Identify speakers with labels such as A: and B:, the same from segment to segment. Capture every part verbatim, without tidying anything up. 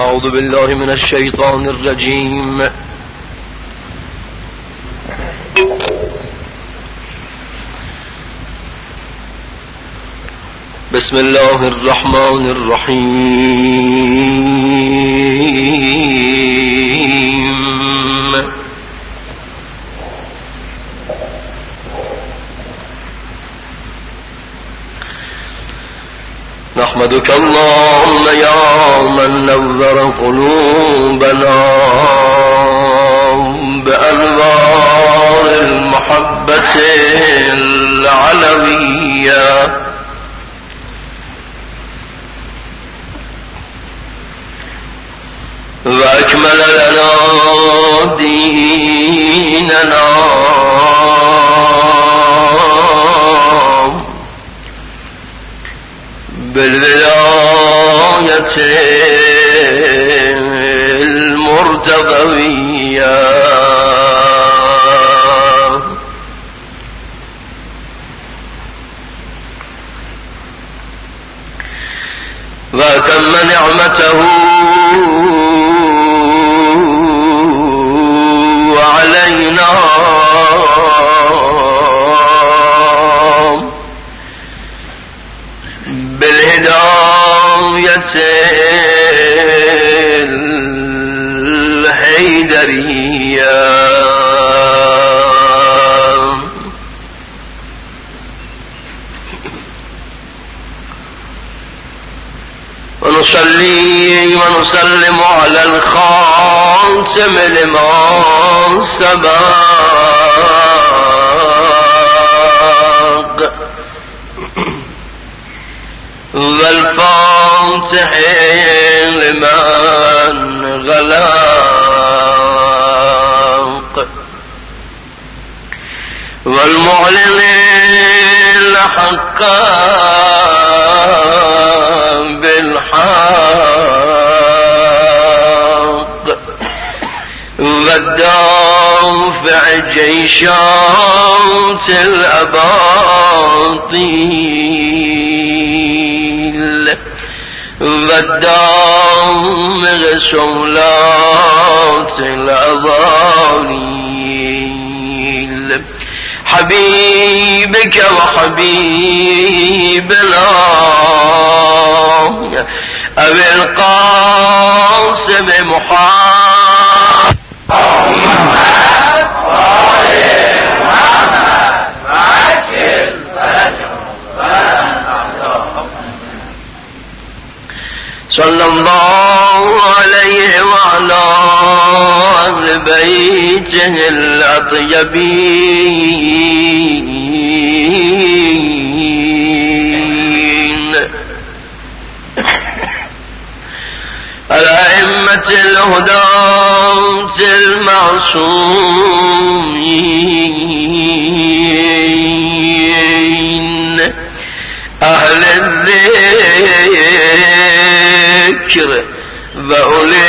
A: أعوذ بالله من الشيطان الرجيم. بسم الله الرحمن الرحيم. نحمدك اللهم يا من نور قلوبنا بأنوار المحبة العلوية، وأكمل لنا ديننا بالولاية المرتضوية، وأتم نعمته علينا بالهداية الحيدرية، ونصلي ونسلم على الخاتم لما سبق والفاتح لمن غلق، والمعلن الحق بالحق، والدافع جيشات الأباطيل، والدامغ سولات الأضاليل، حبيبك وحبيبنا أبي القاسم محمد صلى الله عليه وعلى أهل بيته الأطيبين، الأئمة الهداة المعصومين، أهل الذكر وأولي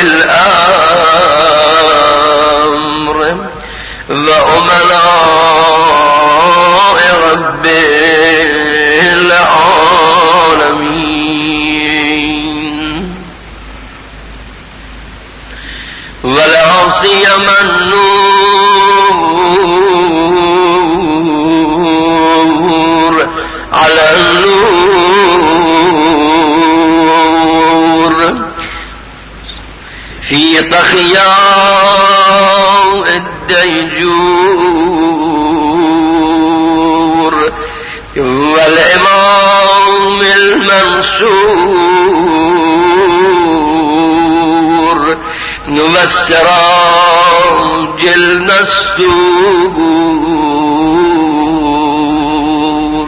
A: الأمر وأمناء رب العالمين، ولا سيما النور على النور في طخياء الديجور، والإمام المنصور والسراج المستور،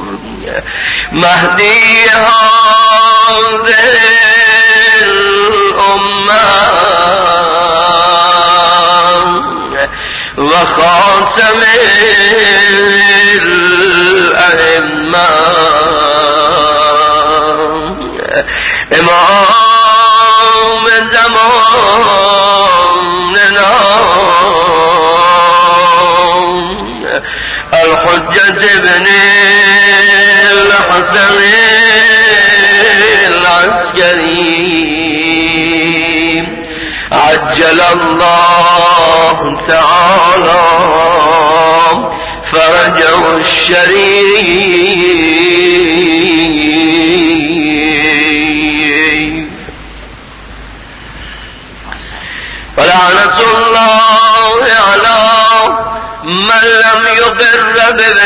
A: مهدي هذه الأمة وخاتم الأئمة، إمام زماننا الحجة ابن الحسن العسكري، شريف فلعنة الله على من لم يقر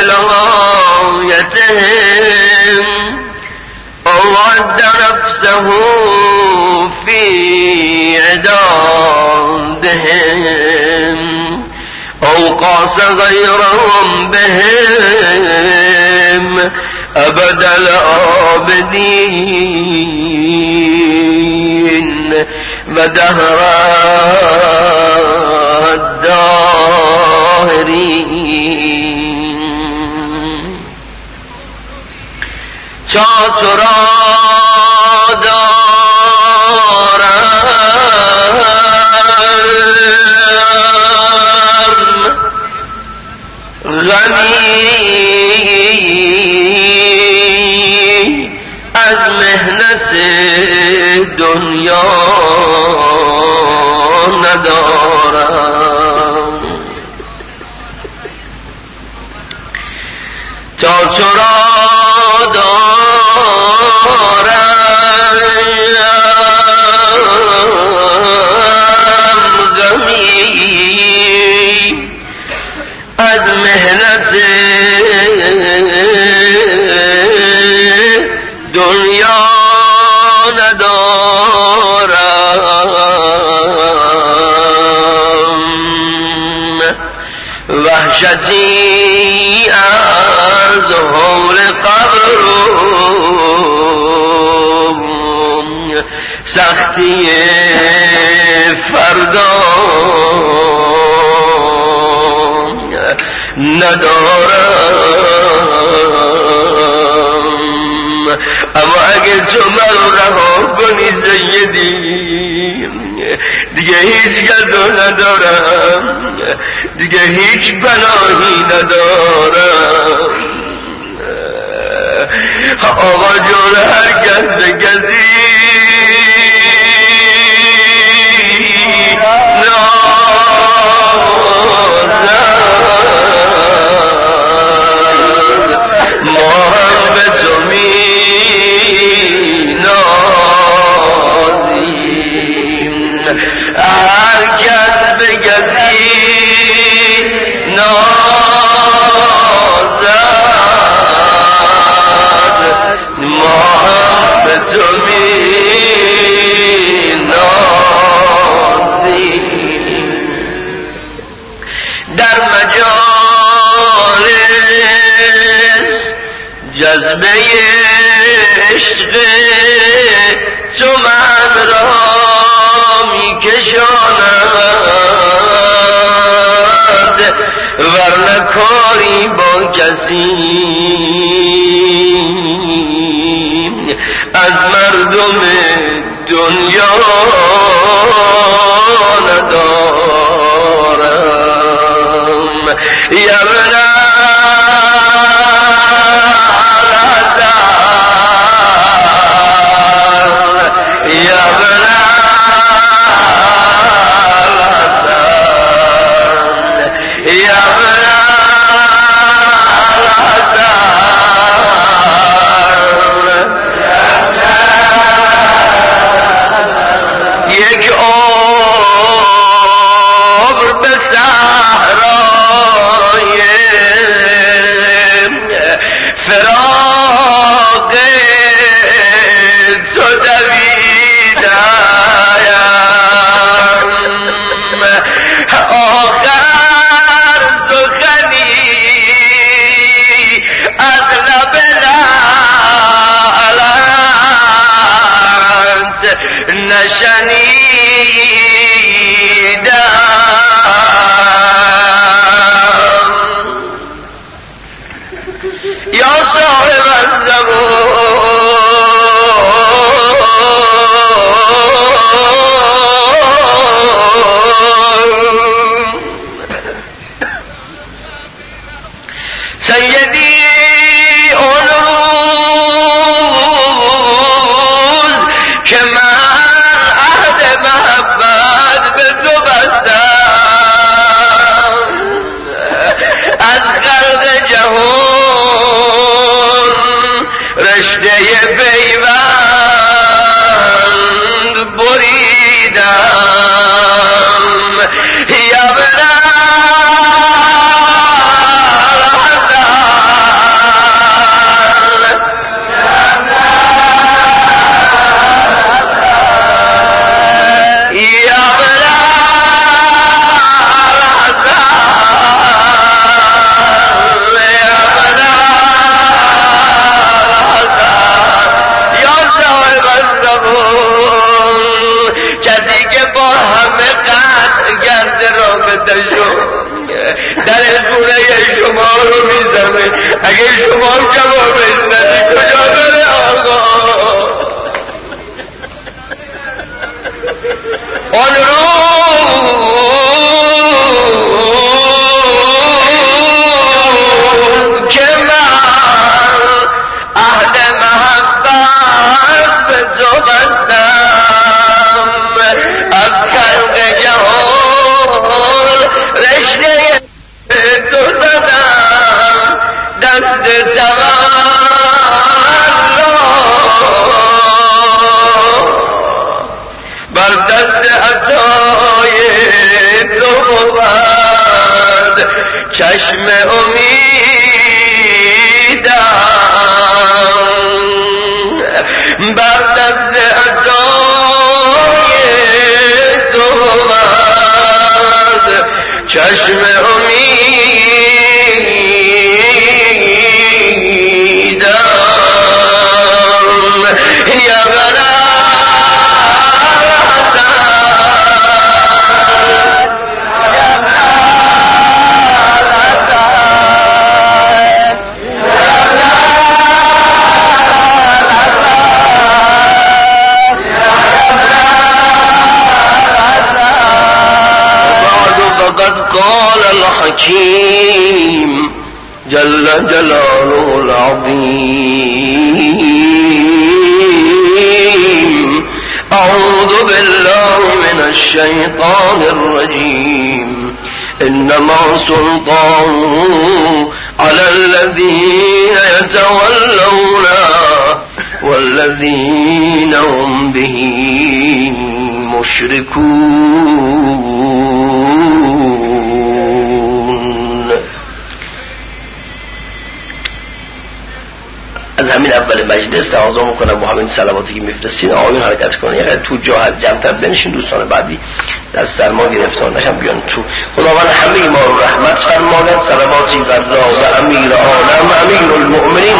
A: بولايتهم أو عد نفسه في عدادهم أو قاس غيرهم بهم أبد الآبدين ودهر الداهرين چاچرا غنی از مهنت دنیا ندارم تا چرا دارم غمی از مهنت دنیا ندارم وحشتی از حول قبر سختی فردا ندارم اما اگه تو منو رها کنی سیدی دیگه هیچ گردو ندارم دیگه هیچ پناهی ندارم آقا جون هر کس به کسی جذبه عشق تو من را می کشاند ورنه کاری با کسی از مردم دنیا ندارم یمنا یک رشته پیوند بریدم یا بنا در خونه شما رو میزنه اگه شما جوابش ندی کجا بره آقا آن رو که من اهل محبت به تو بستم از خلق جهان رشته تو زدم دست تولد بر دست عطای تو بود چشم امیدم بر دست عطای تو بود چشم الحكيم جل جلاله العظيم أعوذ بالله من الشيطان الرجيم إنما سلطانه على الذين يتولونه والذين هم به مشركون. از همین اول مجلس تقاضا میکنم با همین صلواتی که میفرستین آقایون حرکت کنن، یه تو جا جمع‌تر بنشین، دوستان بعدی در سرما گرفتار نشن بیان تو. خداوند همه ما رو رحمت فرماید. صلواتی بر راز امیر عالم امیر المؤمنین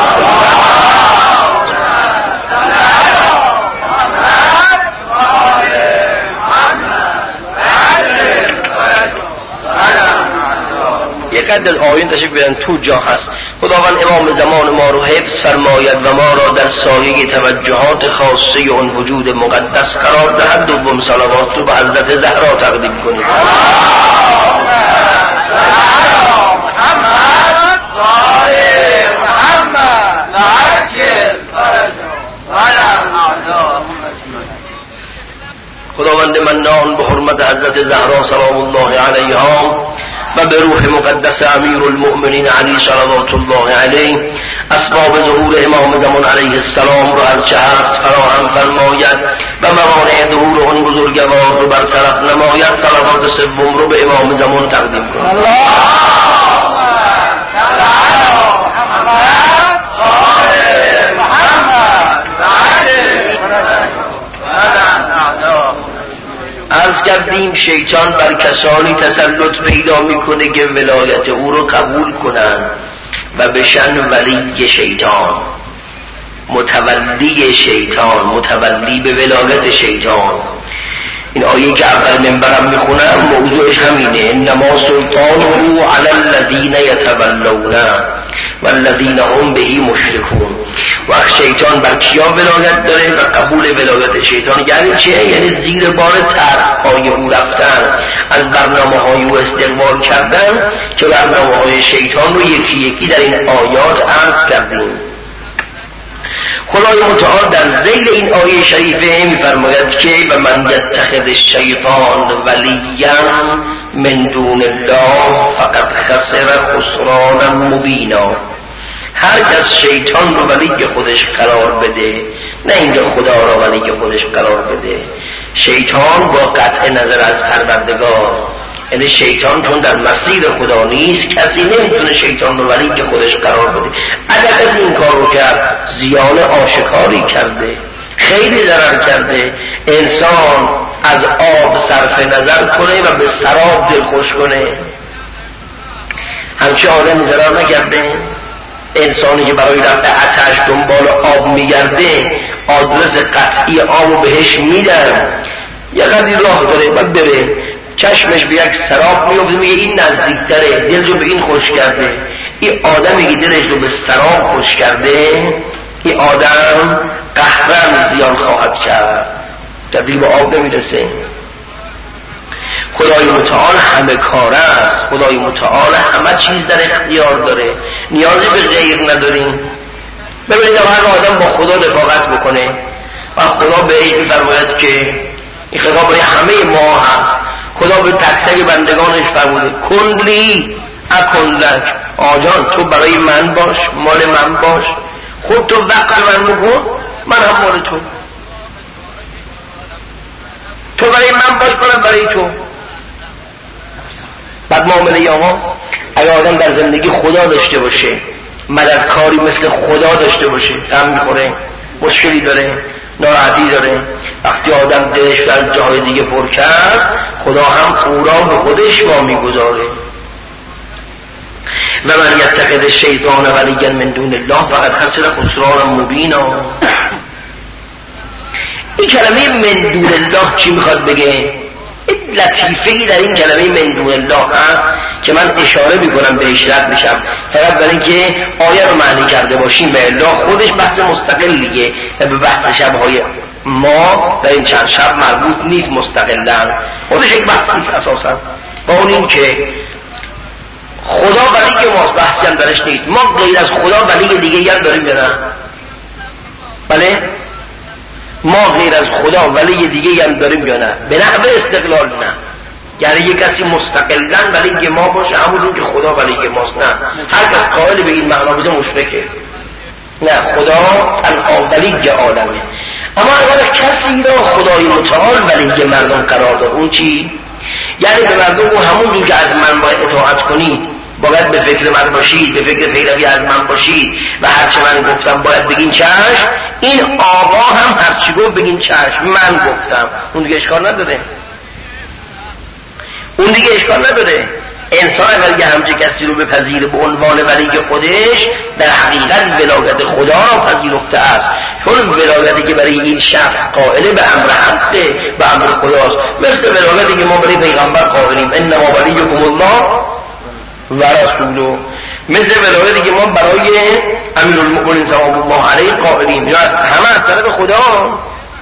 A: یک عدد آیین تشریف بیارن تو جا هست. خداوند امام زمان ما رو حفظ فرماید و ما را در سایه توجهات خاصه اون وجود مقدس قرار دهد. دوم صلوات رو به حضرت زهرا تقدیم کنید. خداوند منان به حرمت حضرت زهرا سلام الله علیها و به روح مقدس امیر المؤمنین علی صلوات الله علیه اسباب ظهور امام زمان علیه السلام رو هرچه هست فراهم فرماید و موانع ظهور اون بزرگوار رو برطرف نماید. صلوات سوم رو به امام زمان تقدیم کنید. عرض کردیم شیطان بر کسانی تسلط پیدا میکنه که ولایت او رو قبول کنن و بشن ولی شیطان، متولی شیطان، متولی به ولایت شیطان. این آیه که اول منبرم میخونم موضوعش همینه. انما سلطانه علی الذین یتولونه والذین هم به مشرکون. وقت شیطان بر کیا ولایت داره و قبول ولایت شیطان یعنی چه؟ یعنی زیر بار طرح‌های او رفتن، از برنامه های او استقبال کردن که برنامه های شیطان رو یکی یکی در این آیات عرض کردیم. خدای متعال در ذیل این آیه شریفه می‌فرماید که و من یتخذ الشیطان ولیا من دون الله فقد خسر خسرانا مبینا. هر کس شیطان رو ولی خودش قرار بده، نه اینکه خدا رو ولی خودش قرار بده. شیطان با قطع نظر از پروردگار، یعنی شیطان چون در مسیر خدا نیست، کسی نمیتونه شیطان رو ولی خودش قرار بده. اگر از این کار رو کرد زیان آشکاری کرده، خیلی ضرر کرده. انسان از آب صرف نظر کنه و به سراب دل خوش کنه، همچه آدمی ضرر نکرده. انسانی که برای رفع آتش دنبال آب میگرده، آدرس قطعی آب بهش میدن، یه قدری راه داره باید بره، چشمش به یک سراب میفته، میگه این نزدیکتره، دل رو به این خوش کرده. این آدمی که دلش رو به سراب خوش کرده، این آدم قهرن زیان خواهد کرد، تبدیل به آب نمیرسه. خدای متعال همه کار است، خدای متعال همه چیز در اختیار داره، نیازی به غیر نداریم. ببینید هر آدم با خدا رفاقت بکنه و خدا به این می‌فرماید که این خطاب برای همه ما هست. خدا به تک تک بندگانش فرموده کلی اکن لک، آجان تو برای من باش، مال من باش، خود تو وقت من بکن، من هم مال تو، تو برای من باش، منم برای تو. بعد معامله آقا اگر آدم در زندگی خدا داشته باشه، مددکاری مثل خدا داشته باشه، غم میخوره، مشکلی داره، ناراحتی داره، وقتی آدم دلش در جای دیگه پر کرد، خدا هم او را به خودش وا میگذاره. و من یتخذ الشیطان ولیا من دون الله فقد خسر خسرانا مبینا. این کلمه من دون الله چی میخواد بگه؟ لطیفه‌ای در این کلمه من دون الله هست که من اشاره میکنم بهش رد میشم، فقط برای اینکه آیه رو معنی کرده باشیم. به الله خودش بحث مستقلیه و به بحث شبهای ما در این چند شب مربوط نیست مستقلاً، خودش یک بحثی اساساً. با اون این که خدا ولی ماست، بحثی هم درش نیست. ما غیر از خدا ولی دیگه هم داریم یا نه؟ بله؟ ما غیر از خدا ولی دیگه هم داریم یا نه؟ به نحو استقلال نه، یعنی یک کسی مستقلاً ولی ما باشه همون که خدا ولی ماست، نه. هر کس قائل به این معنا باشه مشرکه. نه، خدا تنها ولی عالمه. اما اگر کسی را خدای متعال ولی مردم قرار داد، اون چی؟ یعنی به مردم اون همون جور که از من باید اطاعت کنید، باید به فکر من باشید، به فکر پیروی از من باشید و هرچه من گفتم باید بگین چشم. این آقا هم هرچی گفت بگین چشم، من گفتم، اون دیگه اشکال نداره، اون دیگه اشکال نداره. انسان اگر یه همچه کسی رو بپذیره به عنوان ولی خودش، در حقیقت ولایت خدا را پذیرفته است، چون ولایتی که برای این شخص قائله به امر حقه، به امر خداست، مثل ولایتی که ما برای پیغمبر قائلیم انما ولیکم الله و رسوله، مثل ولایتی که ما برای امیرالمؤمنین صلی الله علیه قائلیم، یا همه از طرف خدا.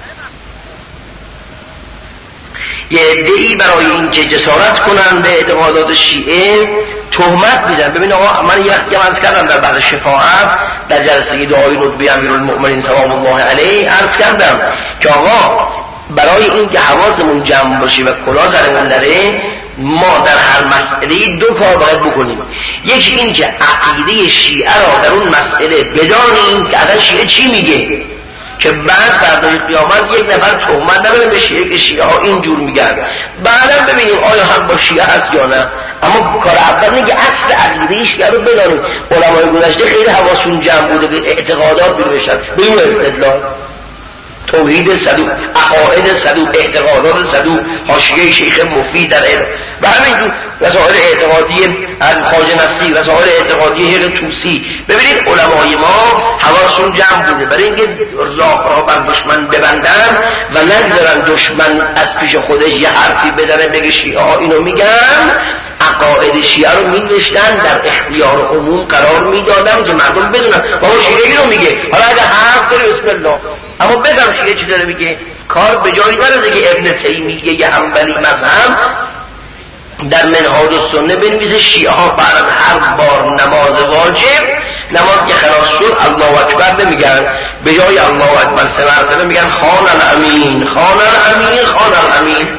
A: یه عده‌ای برای این که جسارت کنن به اعتقادات شیعه تهمت میزنن. ببین آقا من یه عرض کردم در بعد شفاعت در جلسه دعای رتبه امیرالمؤمنین سلام الله علیه عرض کردم که آقا برای این که حواسمون جمع باشه و کلا سرمون نره، ما در هر مسئله دو کار باید بکنیم. یکی این که عقیده شیعه را در اون مسئله بدانیم که اصلا شیعه چی میگه، که بعد فردای قیامت یک نفر تهمت نبره به شیعه که شیعه ها اینجور میگن، بعدا ببینیم آیا هم با شیعه هست یا نه. اما کار اول اینه که اصل عقیده شیعه رو بدانیم. علمای گذشته خیلی حواسون جمع بوده به اعتقادات بروشن، به این استدلال توحید صدوق، عقاید صدوق، اعتقادات صدوق، حاشیه شیخ مفید در علم و همینجور رسائل اعتقادی خواجه نصیر، رسائل اعتقادی هر توسی. ببینید علمای ما حواسشون جمع بوده برای اینکه راه را بر دشمن ببندن و نگذارن دشمن از پیش خودش یه حرفی بداره بگه شیعه ها اینو میگن. عقاید شیعه رو می‌نوشتن، در اختیار عموم قرار میدادن که مردم بدونن بابا شیعه اینو میگه، حالا اگه حرف داره بسم الله، اما بدم شیعه چی داره میگه. کار به جایی نرسه که ابن تیمیه یه حنبلی مذهب در منهاج السنه بنویسه شیعه ها بعد از هر بار نماز واجب، نماز که خلاص شد الله اکبر نمیگن، به جای الله اکبر سه مرتبه میگن خان الامین خان الامین خان الامین.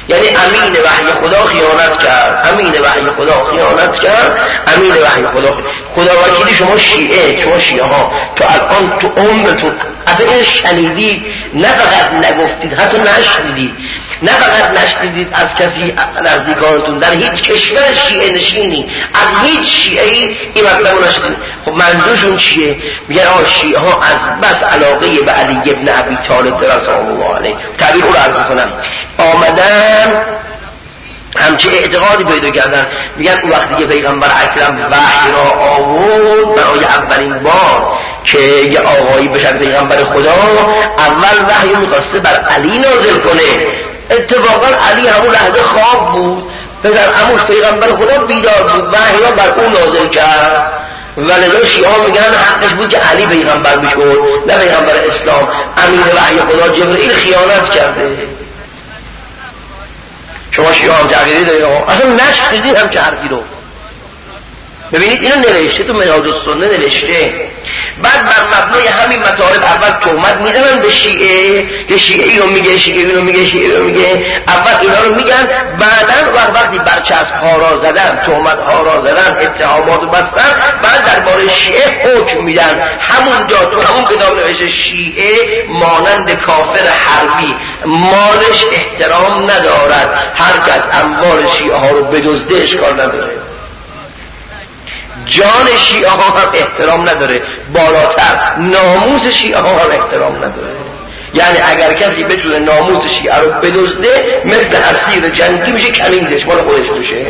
A: یعنی امین وحی خدا خیانت کرد، امین وحی خدا خیانت کرد، امین وحی خدا خدا وکیلی شما شیعه، شما شیعه ها تو الان تو عمرتون اصلا این شنیدید، نه فقط نگفتید حتی نشنیدید، نه فقط نشنیدید از کسی نزدیکانتون در هیچ کشور شیعه نشینی از هیچ شیعه ای این مطلب نشنیدید. خب منظورشون چیه؟ میگن آقا شیعه ها از بس علاقه به علی ابن ابی طالب رضی الله علیه، تعبیر رو عرض کنم، آمدن همچه اعتقادی پیدا کردن، میگن اون وقتی که پیغمبر اکرم وحی را آورد برای اولین بار که یه آقایی بشن پیغمبر خدا، اول وحی میخواسته بر علی نازل کنه. اتفاقا علی همون لحظه خواب بود، پسر عموش پیغمبر خدا بیدار بود، وحی را بر اون نازل کرد. ولذا شیعه ها میگن حقش بود که علی پیغمبر میشد نه پیغمبر اسلام. امین وحی خدا جبرئیل خیانت کرده. شما شیعه هم تعقیدی دارید آقا، اصلا نشنیدید هم چه حرفی رو. ببینید اینو نوشته تو منهاج السنه نوشته. بعد بر مبنای همین مطالب اول تهمت میزنن به شیعه که شیعه اینو میگه، شیعه اینو میگه، شیعه اینو میگه، اول اینا رو میگن، بعدن وقت وقتی برچسب ها را زدن، تهمت ها را زدن، اتهامات رو بستن، بعد درباره شیعه حکم میدن. همون جا تو همون کتاب نوشته شیعه مانند کافر حربی، مالش احترام ندارد، هر کس اموال شیعه ها رو بدزده اشکال نداره، جان شیعه ها هم احترام نداره، بالاتر ناموس شیعه ها هم احترام نداره. یعنی اگر کسی بتونه ناموس شیعه رو بدزده مثل اسیر جنگی میشه، کنیزش مال خودش بشه.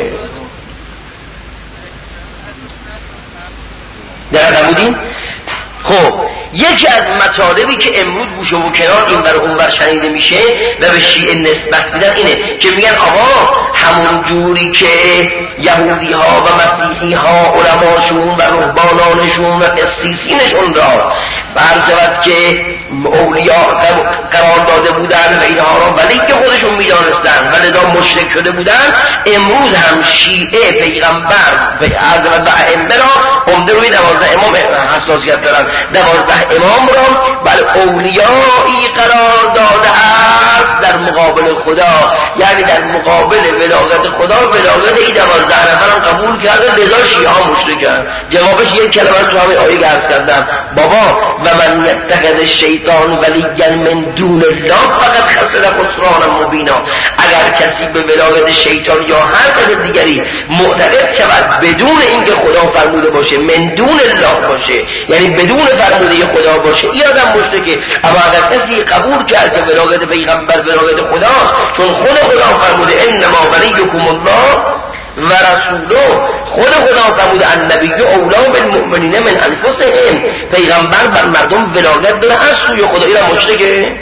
A: در نبودیم؟ خب یکی از مطالبی که امروز گوشه و کنار این بر اون بر شنیده میشه و به شیعه نسبت میدن اینه که میگن آقا همون جوری که یهودی ها و مسیحی ها علماشون و رهبانانشون و قسیسینشون را فرض که اولیاء قرار داده بودن و اینها را ولی که خودشون میدانستن و لذا مشرک شده بودن، امروز هم شیعه پیغمبر به عرض و ائمه را عمده روی دوازده امام حساسیت دارن، دوازده امام را بر اولیایی قرار داده است در مقابل خدا، یعنی در مقابل ولایت خدا ولایت این دوازده نفر هم قبول کرده، لذا شیعه ها مشرکن. جوابش یک کلمه تو همه آیه عرض کردم، بابا و من یتخذ الشیطان ولیا من دون الله فقط خسر خسرانا مبینا. اگر کسی به ولایت شیطان یا هر کس دیگری معتقد شود بدون اینکه خدا فرموده باشه، من دون الله باشه، یعنی بدون فرموده خدا باشه، این آدم مشرکه. اما اگر کسی قبول کرد که ولایت پیغمبر ولایت خدا، چون خود خدا فرموده انما ولیکم الله و رسوله، خود خدا فرموده النبی اولا بالمؤمنین من انفسهم، پیغمبر بر مردم ولایت داره از سوی خدا. این مشرکه؟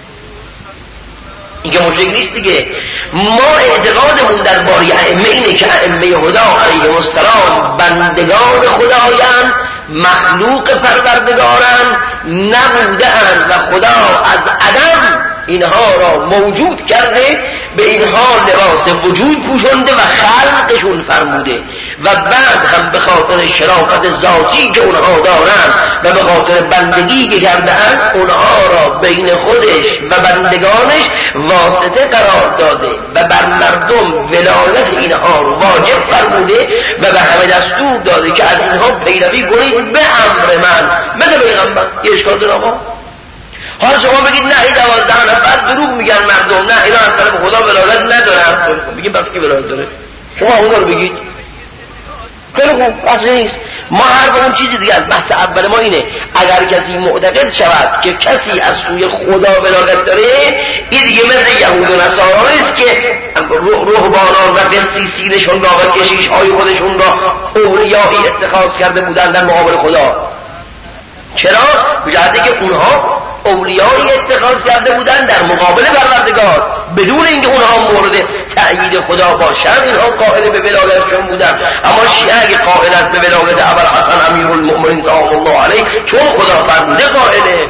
A: این که مشرک نیست دیگه. ما اعتقادمون درباره ائمه اینه که ائمه هدا علیهم السلام بندگان خدایند، مخلوق پروردگارند، نبوده‌اند و خدا از عدم اینها را موجود کرده، به اینها لباس وجود پوشنده و خلقشون فرموده و بعد هم به خاطر شرافت ذاتی که اونها دارند و به خاطر بندگی که کرده اند، اونها را بین خودش و بندگانش واسطه قرار داده و بر مردم ولایت اینها رو واجب فرموده و به همه دستور داده که از اینها پیروی کنید به امر من، مثل پیغمبر. یه اشکال داره آقا؟ حالا شما بگید نه این دوازده نفر دروغ میگن مردم، نه اینا از طرف خدا ولایت ندارن، بگید بس کی ولایت داره؟ شما اونا رو بگید. خیلی خوب، بحث نیست. ما هر اون چیزی دیگه است. بحث اول ما اینه اگر کسی معتقد شود که کسی از سوی خدا ولایت داره، این دیگه مثل یهود و نصارا است که رهبانان و قسیسینشون را و کشیش‌های خودشون را اولیایی اتخاذ کرده بودند در مقابل خدا. چرا؟ بجهتی که اونها اولیایی اتخاذ کرده بودن در مقابل پروردگار، بدون اینکه اونها مورد تأیید خدا باشند، اینها قائل به ولایتشون بودن. اما شیعه اگه قائل است به ولایت ابوالحسن امیرالمؤمنین سلام الله علیه، چون خدا فرموده قائله.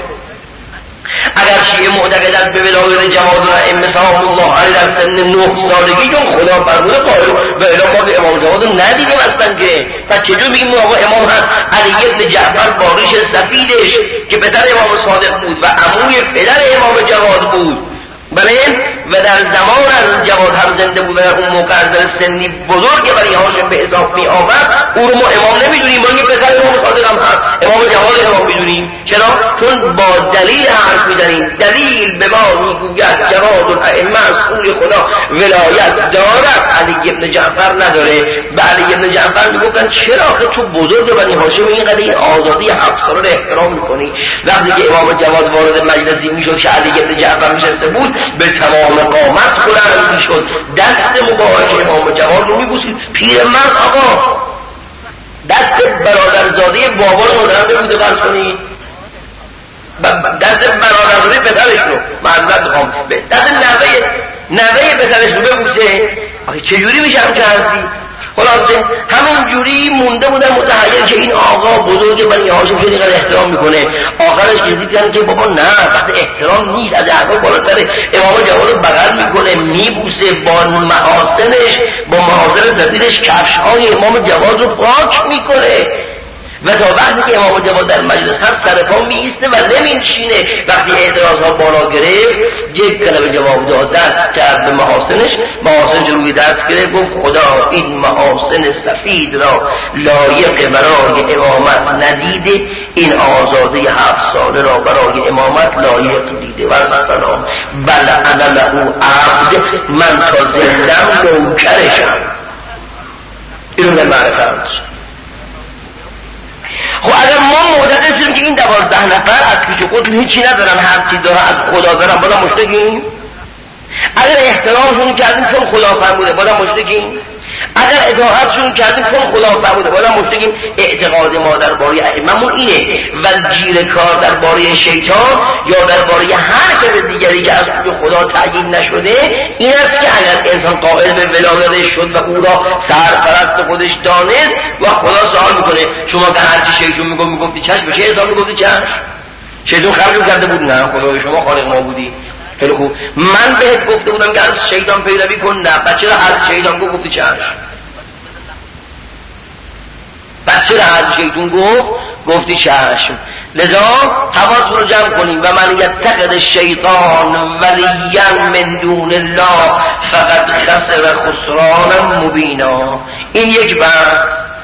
A: اگر شیعه معتقد است به ولایت جواد الائمه سلام الله علیه در سن نه سالگی، چون خدا فرموده قائل، و الا ما به امام جواد ندیدیم اصلا که. پس چجور میگیم آقا امام هم علی ابن جعفر باریش سفیدش که پدر امام صادق بود و عموی پدر امام جواد بود، بله، و در زمان از جواد هم زنده بود و اون موقع از سنی بزرگ بنی هاشم به حساب می آمد، او رو ما امام نمیدونیم، با یه پسر امام صادق هم هست امام جواد امام میدونیم. چرا؟ چون با دلیل حرف میزنیم. دلیل به ما میگوید جواد الائمه از سوی خدا ولایت دارد، علی ابن جعفر نداره. به علی ابن جعفر میگفتن چرا که تو بزرگ بنی هاشم اینقدر این آزادی هفت ساله رو احترام میکنی؟ وقتی که امام جواد وارد مجلسی میشد که علی ابن جعفر نشسته بود، به تمام قامت بلند میشد، دست مبارک امام جواد رو میبوسید. پیرمرد آقا دست برادرزاده بابا رو مدرم بوده فرض کنید، دست برادرزاده پسرش رو معذرت میخوام دست نوه نوه پسرش رو ببوسه. آخه چجوری میشه همچه حرفی؟ خلاصه همون جوری مونده بودن متحیر که این آقا بزرگ بنی هاشم چه اینقدر احترام میکنه. آخرش دیدن که بابا نه، وقت احترام نیست، از حرفا بالاتره. امام جواد رو بغل میکنه، میبوسه، با محاسنش با محاسن زدیدش کفشهای امام جواد رو پاک میکنه و تا وقتی که امام جواد در مجلس هست سر پا میایسته و نمیشینه. وقتی اعتراض ها بالا گرفت یک کلمه جواب داد، دست کرد به محاسنش، محاسن روی دست گرفت، گفت خدا این محاسن سفید را لایق برای امامت ندیده، این آزاده هفت ساله را برای امامت لایق دیده و سلام. بل انا له عبد، من تا زندم نوکرشم. اینو به معرفت. خب اگر ما معتقد شدیم که این دوازده نفر از پیش خود هیچی ندارن، هر چی دارن از خدا دارن، بازم مشرکیم؟ اگر احترامشون کردیم چون خدا فرموده، بازم مشرکیم؟ اگر اطاعتشون کردیم چون خدا فرموده، بازم مشرکیم؟ اعتقاد ما درباره ائمه‌مون اینه و گیر کار درباره شیطان یا درباره هر کس دیگری که از خدا تعیین نشده این است که اگر انسان قائل به ولایتش شد و او را سرپرست خودش دانست و خدا سوال میکنه شما که هر چی شیطان میگفت میگفتی چشم، بشه انسان میگفتی چشم؟ شیطان خرجو کرده بود؟ نه، خدای شما خالق ما بودی. خیلی خوب، من بهت گفته بودم که از شیطان پیروی کن، نه، بچه را از شیطان گفت گفتی چشم. بچه را از شیطان گفت گفتی چشم. لذا حواس رو جمع کنیم. و من یتخذ الشیطان ولیا من دون الله فقد خسر خسرانا مبینا. این یک بحث.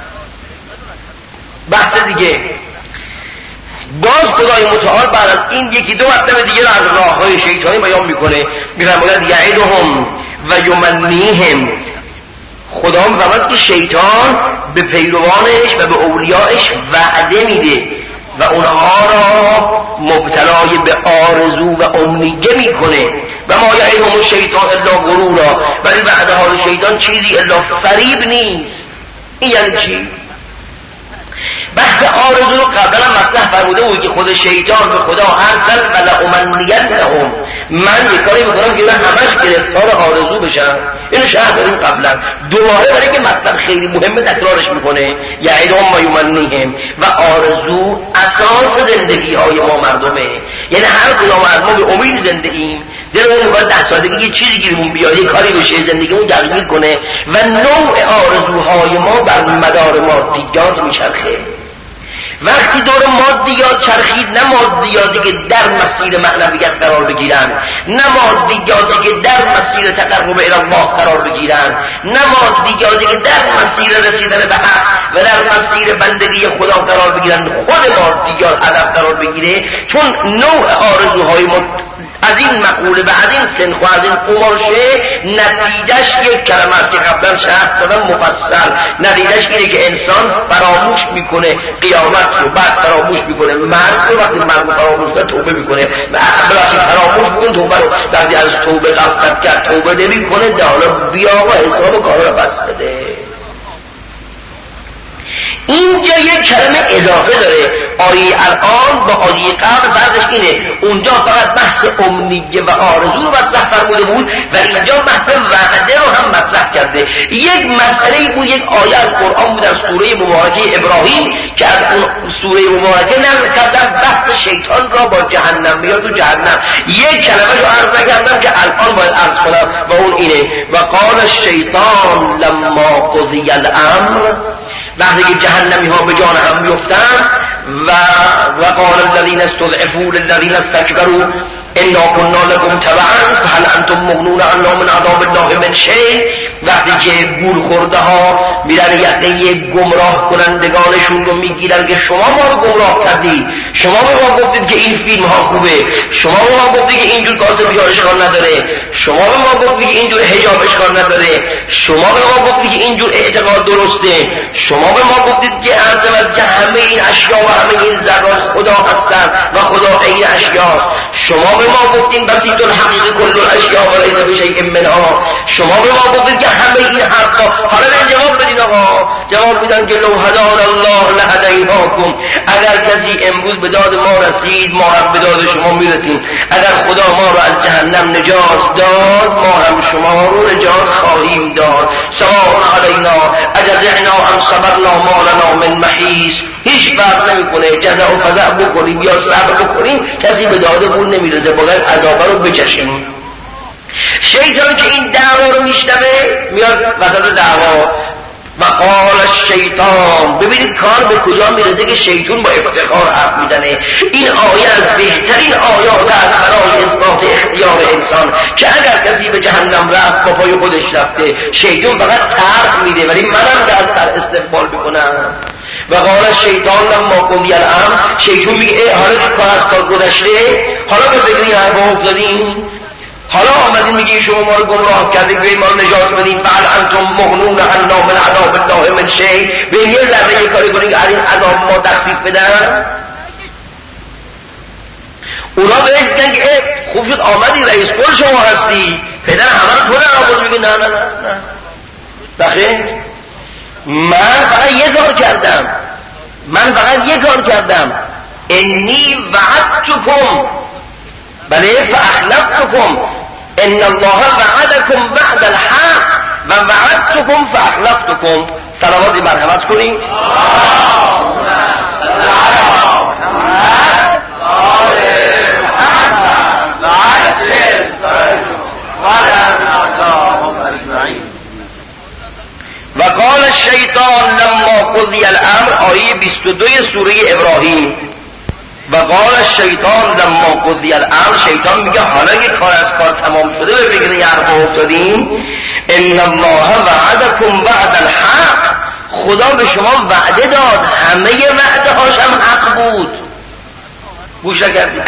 A: بحث دیگه، باز خدای متعال بعد از این یکی دو مطلب دیگه رو از راههای شیطانی بیان میکنه. میفرماید یعدهم و یمنیهم. خدا میفرماید که شیطان به پیروانش و به اولیاءش وعده میده و اونها را مبتلای به آرزو و امنیه میکنه. و ما یعدهم الشیطان الا غرورا. ولی وعده های شیطان چیزی الا فریب نیست. این یعنی چی؟ بحث آرزو رو قبلا مطرح فرموده بود که خود شیطان به خدا ارسل و لأمنینهم، من یک کاری میکنم که من همش گرفتار آرزو بشم. اینو شرح داریم قبلا، دوباره برای که مطلب خیلی مهمه تکرارش میکنه. یعدهم و یمنیهم. و آرزو اساس زندگی های ما مردمه، یعنی هر کدام از ما به امید زندگیم، دلمون میخواد ده سالگی یه چیزی گیرمون بیاد، یه کاری بشه زندگیمون تغییر کنه و نوع آرزوهای ما بر مدار مادیات میچرخه. وقتی دور مادیات چرخید، نه مادیاتی که در مسیر معنویت قرار بگیرن، نه مادیاتی که در مسیر تقرب الی الله قرار بگیرن، نه مادیاتی که در مسیر رسیدن به حق و در مسیر بندگی خدا قرار بگیرن، خود مادیات هدف قرار بگیره. چون نوع آرزوهای ما از این مقوله و از این سنخ و از این قماشه نتیجهش یک کلمه است که قبلا شرح دادم مفصل. نتیجهش اینه که انسان فراموش میکنه قیامت رو، بعد فراموش میکنه مرگ رو، وقتی مرگ رو فراموش کنه توبه میکنه، بلاشی فراموش میکنه توبه رو، وقتی از توبه غفلت کرد توبه نمیکنه، ده حالا بیا و حساب کار رو بس بده. اینجا یک کلمه اضافه داره. آیه الان با آیه قبل فرقش اینه، اونجا فقط بحث امنیه و آرزو رو مطرح فرموده بود و اینجا بحث وعده رو هم مطرح کرده. یک مسئله بود، یک آیه از قرآن بود، از سوره مبارکه ابراهیم که از اون سوره مبارکه نقل کردم بحث شیطان را با جهنم میاد و جهنم. یک کلمه رو عرض نکردم که الان باید عرض کنم و اون اینه و قال الشیطان لما قضی الامر. وقتی که جهنمی ها به جان هم میفتن و و قال الذین استضعفوا للذین استكبروا انا كنا لكم تبعا فهل انتم مغنون عنا من عذاب الله من شیء. وقتی که گول خورده ها میرن یقه گمراه کنندگانشون رو میگیرن که شما ما رو گمراه کردید، شما به ما گفتید که این فیلم ها خوبه، شما به ما گفتید که اینجور کاسه بیار اشکال نداره، شما به ما گفتید که اینجور حجاب اشکال نداره، شما به ما گفتید که اینجور اعتقاد درسته، شما به ما گفتید که عظمت که همه این اشیا و همه این ذرات خدا هستن و خدا این اشیاست. شما به ما گفتید بسیط الحقیق کل الاشیا و لیس بشیء منها. شما به ما گفتید که همه این حقا. حالا به جواب بدین آقا. جواب میدن که لو هدانا الله لهدیناکم. اگر کسی امروز به داد ما رسید ما هم به داد شما میرسیم. اگر خدا ما رو از جهنم نجات داد ما هم شما رو نجات خواهیم داد. سواء علینا اجزعنا ام صبرنا ما لنا من محیص. هیچ فرق نمیکنه جزع و فزع بکنیم یا صبر بکنیم، کسی به دادمون نمیرسه، باید عذاب رو بچشیم. شیطان که این دعوا رو میشنوه میاد وسط دعوا و قال الشیطان. ببینید کار به کجا میرسه که شیطان با افتخار حرف میزنه. این آیه از بهترین آیات از برای اثبات اختیار انسان که اگر کسی به جهنم رفت با پای خودش رفته، شیطان فقط طرح میده ولی منم در سر استقبال میکنم. و قال الشیطان لما قضی الامر. شیطان میگه حالا دیگه کار از کار گذشته، حالا به فکر این حرفا افتادیم، حالا آمدین میگی شما ما رو گمراه کردید به ما رو نجات بدین، فعل انتم مغنون عنا من عذاب الله من شیء. به یه ذره یه کاری کنید که از این عذاب ما تخفیف بدن. اونا بهش میگن که خوب شد آمدی، رئیس کل شما هستی، پدر همه رو تو نرابوز. میگه نه نه نه نه بخیر، من فقط یه کار کردم، من فقط یه کار کردم. انی وعدتکم، بله فاخلفتکم، ان الله وعدکم بعد الحق و وعدتکم فاخلفتکم. صلواتی مرحمت کنید. و قال الشیطان لما قضی الامر. آیه بیست و دو سوره ابراهیم. و قال الشیطان لما قضی الامر. شیطان میگه حالا که کار از کار تمام شده به فکر یه حرف افتادیم. ان الله وعدکم بعد الحق. خدا به شما وعده داد، همه وعده هاش هم حق بود. گوش نکردید؟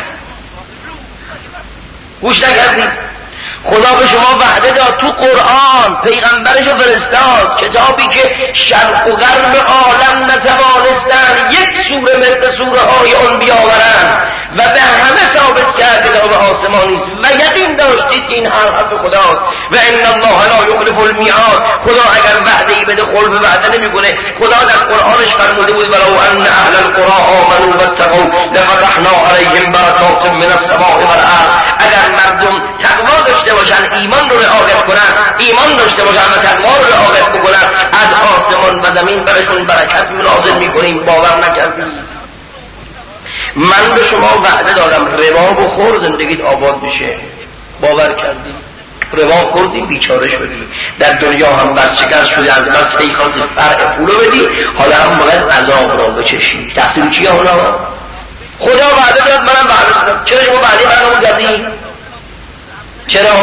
A: گوش نکردید؟ خدا به شما وعده داد تو قرآن، پیغمبرشو فرستاد، کتابی که شرق و غرب عالم نتوانستن یک سوره مثل سوره های اون بیاورن و به همه ثابت کرد کتاب آسمانی و یقین داشتید که این حرف خداست. و ان الله لا یخلف المیعاد. خدا اگر وعده ای بده خلف وعده نمیکنه. خدا در قرآنش فرموده بود ولو ان اهل القرى آمنوا واتقوا لفتحنا علیهم برکات من السماء والارض. اگر مردم تقوا داشته باشن، ایمان رو رعایت کنن، ایمان داشته باشن و تقوا رو رعایت بکنن، از آسمان و زمین برشون برکت نازل میکنیم. باور نکردید؟ من به شما وعده دادم ربا بخور زندگیت آباد بشه، باور کردی؟ ربا خوردی بیچاره شدی، در دنیا هم ورشکست شدی، از بس هی خواستی فرق پولو بدی، حالا هم باید عذاب را بچشی. تقصیر چیه اونا؟ خدا وعده داد، منم وعده دادم. چرا شما وعده برنامون کردی؟ چرا؟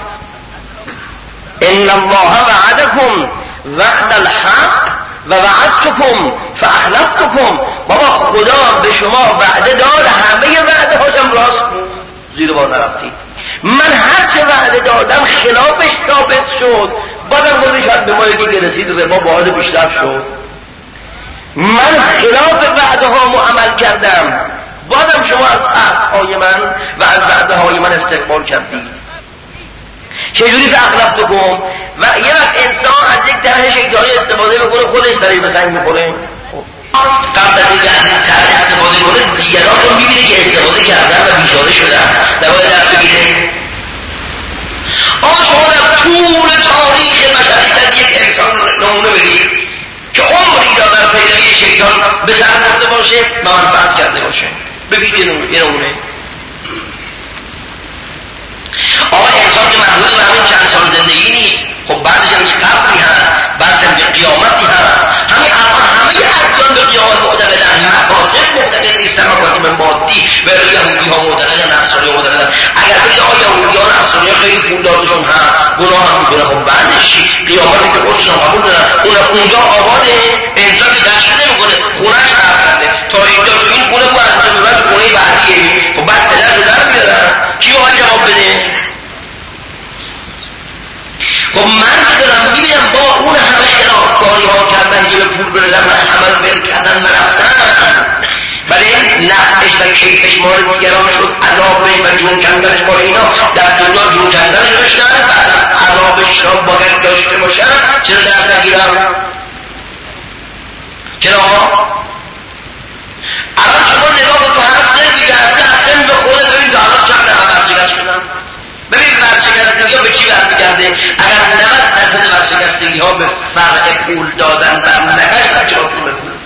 A: ان الله وعدکم وعد الحق و وعدتکم فاخلفتکم. بابا خدا به شما وعده داد، همه وعده هاشم راست بود، زیر بار نرفتید. من هر چه وعده دادم خلافش ثابت شد، بازم گذاشت به ما یکی که رسید ربا باز بیشتر شد. من خلاف وعده ها عمل کردم، بازم شما از عهدهای من و از وعده های من استقبال کردید. چجوری فاخلفتکم؟ و یه وقت انسان از یک طرح شیطانی استفاده میکنه، خودش طرح به سنگ میکنه. قبل از اینکه از این طرح استفاده کنه دیگران رو میبینه که استفاده کردن و بیچاره شدن، نباید دست بگیره. آن شما در طول تاریخ بشریت یک انسان نمونه بگید که عمری را در پیروی شیطان به سر برده باشه و منفعت کرده باشه. بگید یه نمونه. آقا انسان که محدود به همین چند سال زندگی نیست، خب بعدش هم قبلی هست، بعدش هم قیامتی هست. همین الان همه ادیان به قیامت معتقدن، مکاتب معتقد نیستن، مکاتب مادی و یهودی ها معتقدن نصارا گناه هم میکنه. خب بعدش قیامتی که خودشون قبول دارن اون اونجا آباده، انسان که تشکیل نمیکنه، خونهش حرف کرده تا اینجا تو این خونه بود از اینجا بعد خونه بعدیه. خب بعد پدر رو در بیارن کی باید جواب بده؟ خب من که دارم میبینم با اون همه خلافکاری ها کردن که به پول بردن و عمل بر کردن و رفتن، ولی نفعش و کیفش مال دیگران شد، عذابش و جون کندنش مال اینا. در دنیا جون کندنش داشتن، بعدم عذابش را باید داشته باشن. چرا درست نگیرم؟ چرا؟ الان شما نگاه کن تو هر سن بگرده اصلا به خودت ببین تا الان چند نفر ورشکست شدن. ببین ورشکستگی ها به چی برمیگرده؟ اگر نود درصد ورشکستگی ها به فرق پول دادن برمیگرده بچه هاست به پول.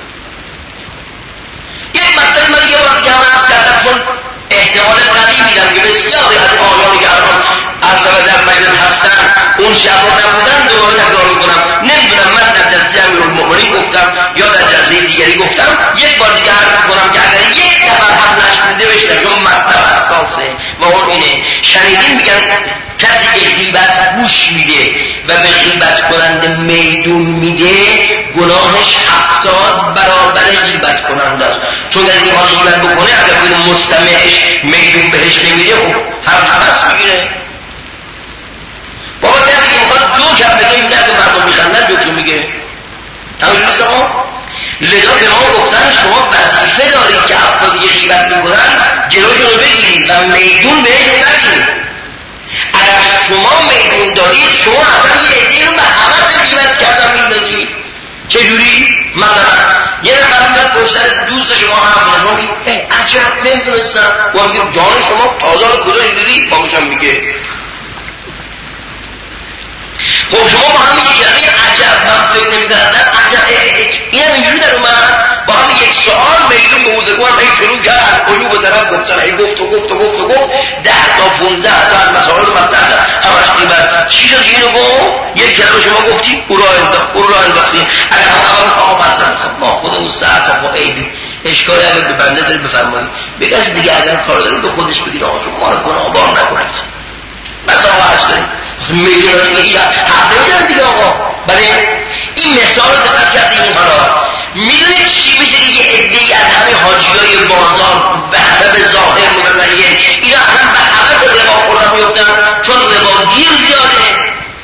A: یک مطلب من یه بار دیگه هم عرض کردم چون احتمال قوی میدم که بسیاری از آیانی که الان از در مجلس هستن اون شب نبودن دوباره تکرار میکنم. نمیدونم من در جلسه امیرالمؤمنین گفتم یا در جلسه دیگری گفتم، یک بار دیگه عرض میکنم که اگر یک نفر هم نشنیده بشه چون مطلب اساسه و اون اینه، شنیدین میگن کسی که غیبت گوش میده و به غیبت کننده میدون میده گناهش هفتاد برابر غیبت کننده است. چون اگر این غیبت بکنه اگر این مستمعش میدون بهش نمیده خب هم حوض میگیره. بابا کسی که میخواد جوک هم بگه میگه اگه مردم میخندن جوک میگه همون نیست ها. لذا به ما گفتن شما وظیفه دارید که افرادی که غیبت میکنن جلوشون رو بگیرید و میدون بهش ندید. اگر شما میدون دارید شما اصلا یه عده‌ای رو به همه غیبت کردن میندازید. چجوری؟ مثلا یه نفر میاد پشت دوست شما هم شما میگید عجب نمیدونستم، و میگه جان شما تازه کجا دیدی؟ باقیشم میگه خب شما با هم میگه کردن عجب من فکر نمی‌کردم عجب این هم اینجوری در اومد با هم یک سوال میدون به موزگو هم این شروع کرد قیوب و طرف گفتن ای گفت و گفت و گفت و گفت ده تا پونزه تا از مسائل رو مطرح همش قیمت چی شد اینو گفت یک کلمه شما گفتی او را انداخت او را انداختیم. اگر هم اول آمدن خب ما خودمون ساعت تا با عیبی اشکالی اگر به بنده داری بفرمایید بگذ دیگه اگر کار داریم به خودش بگیر آقا شما ما رو گناه بار نکنید بس آقا هست داریم میلیون میگه حق نمیدن دیگه آقا. بله این مثال رو دقت کردیم حالا میدونید چی میشه که یه عده‌ای از همه حاجیای بازار به حسب ظاهر متزین اینا اصلا به حسب ربا خوردن میفتن چون ربا گیر زیاده.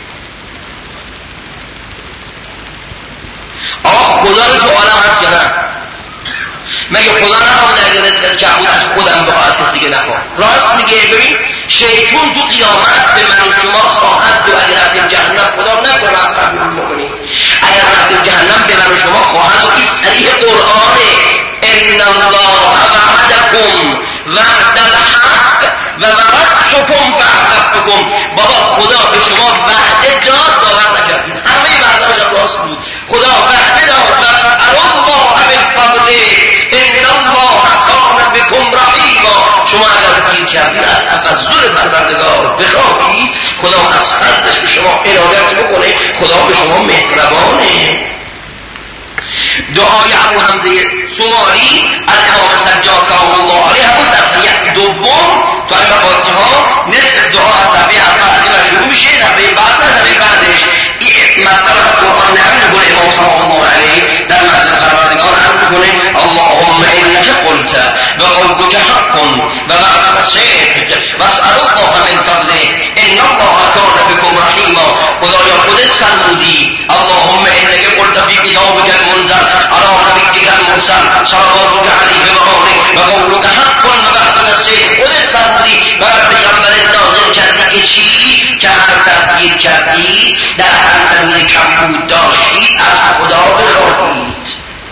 A: آقا خدا رو تو عالم هست یا نه؟ مگه خدا نخواه در گرد که از خودم بخواه از کسی که نخواه راست میگه. ببین شیطون تو قیامت به من و شما خواهد دو اگر رفتیم جهنم خدا نکنه قبول میکنیم اگر رفتیم جهنم به من و شما خواهد و این صریح قرآنه ان الله وعدکم وعد الحق و وعدتکم فاخلفتکم. بابا خدا به شما وعده داد باور نکردیم همه وعده‌اش راست بود. خدا وعده داد فاسألوا الله من فضله ان الله کان بکم رحیما. شما اگر گیر کردید از تفضل پروردگار بخواهید خدا از فضلش به شما ارادت بکنه. خدا به شما مهربانه. دعای ابو حمزه سواری از امام سجاد رحمه الله علیه همون صفحه دوم تا این مقاطع ها نصف دعا از صفحه اول و شروع میشه صفحه بعد نه صفحه بعدش این مطلب قرآن نمی کنه. امام صلی الله علیه در مجلس پروردگار عرض کنه اللهم انک قلت و قولک حق و وعدک صدق واسأل الله من فضله ان الله کان بکم رحیما. خدایا خودت فرمودی اللهم انک قلت فی کتابک المنزل على نبیک المرسل صلواتک علیه و آله و قولک حق و وعدک صدق. خودت فرمودی و پیغمبرت نازل کردی که چی؟ که هر تغییر کردی در هر زمین کمبود داشتید از خدا بخواهید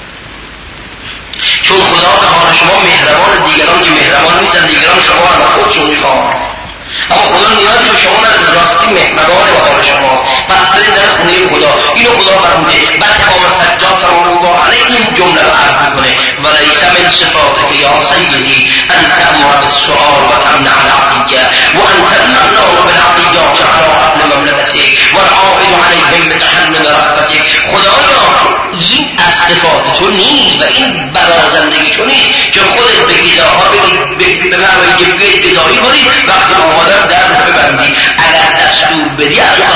A: چون خدا به حال شما مهربان دیگران که مهربان نیستن دیگران شما رو خودشون میخوان اما خدا نیازی به شما نداره راستی مهربان به حال شماست. پس برید در خونه خدا اینو خدا فرموده. بعد امام سجاد صلی الله علیه این جمله رو عرض میکنه ولیس من صفاتک یا سیدی ان تأمر بالسؤال و تمنع العقیق و ان تمنع بالعقیقات على اهل مملکتک و العائد علیهم بتحنن رحمتک. خدایا این از صفات تو نیست و این برازندگی تو نیست که خودت به گداها بگید به معنی که گدایی کنید وقتی آمادن در رو ببندی. اگر دستور بدی از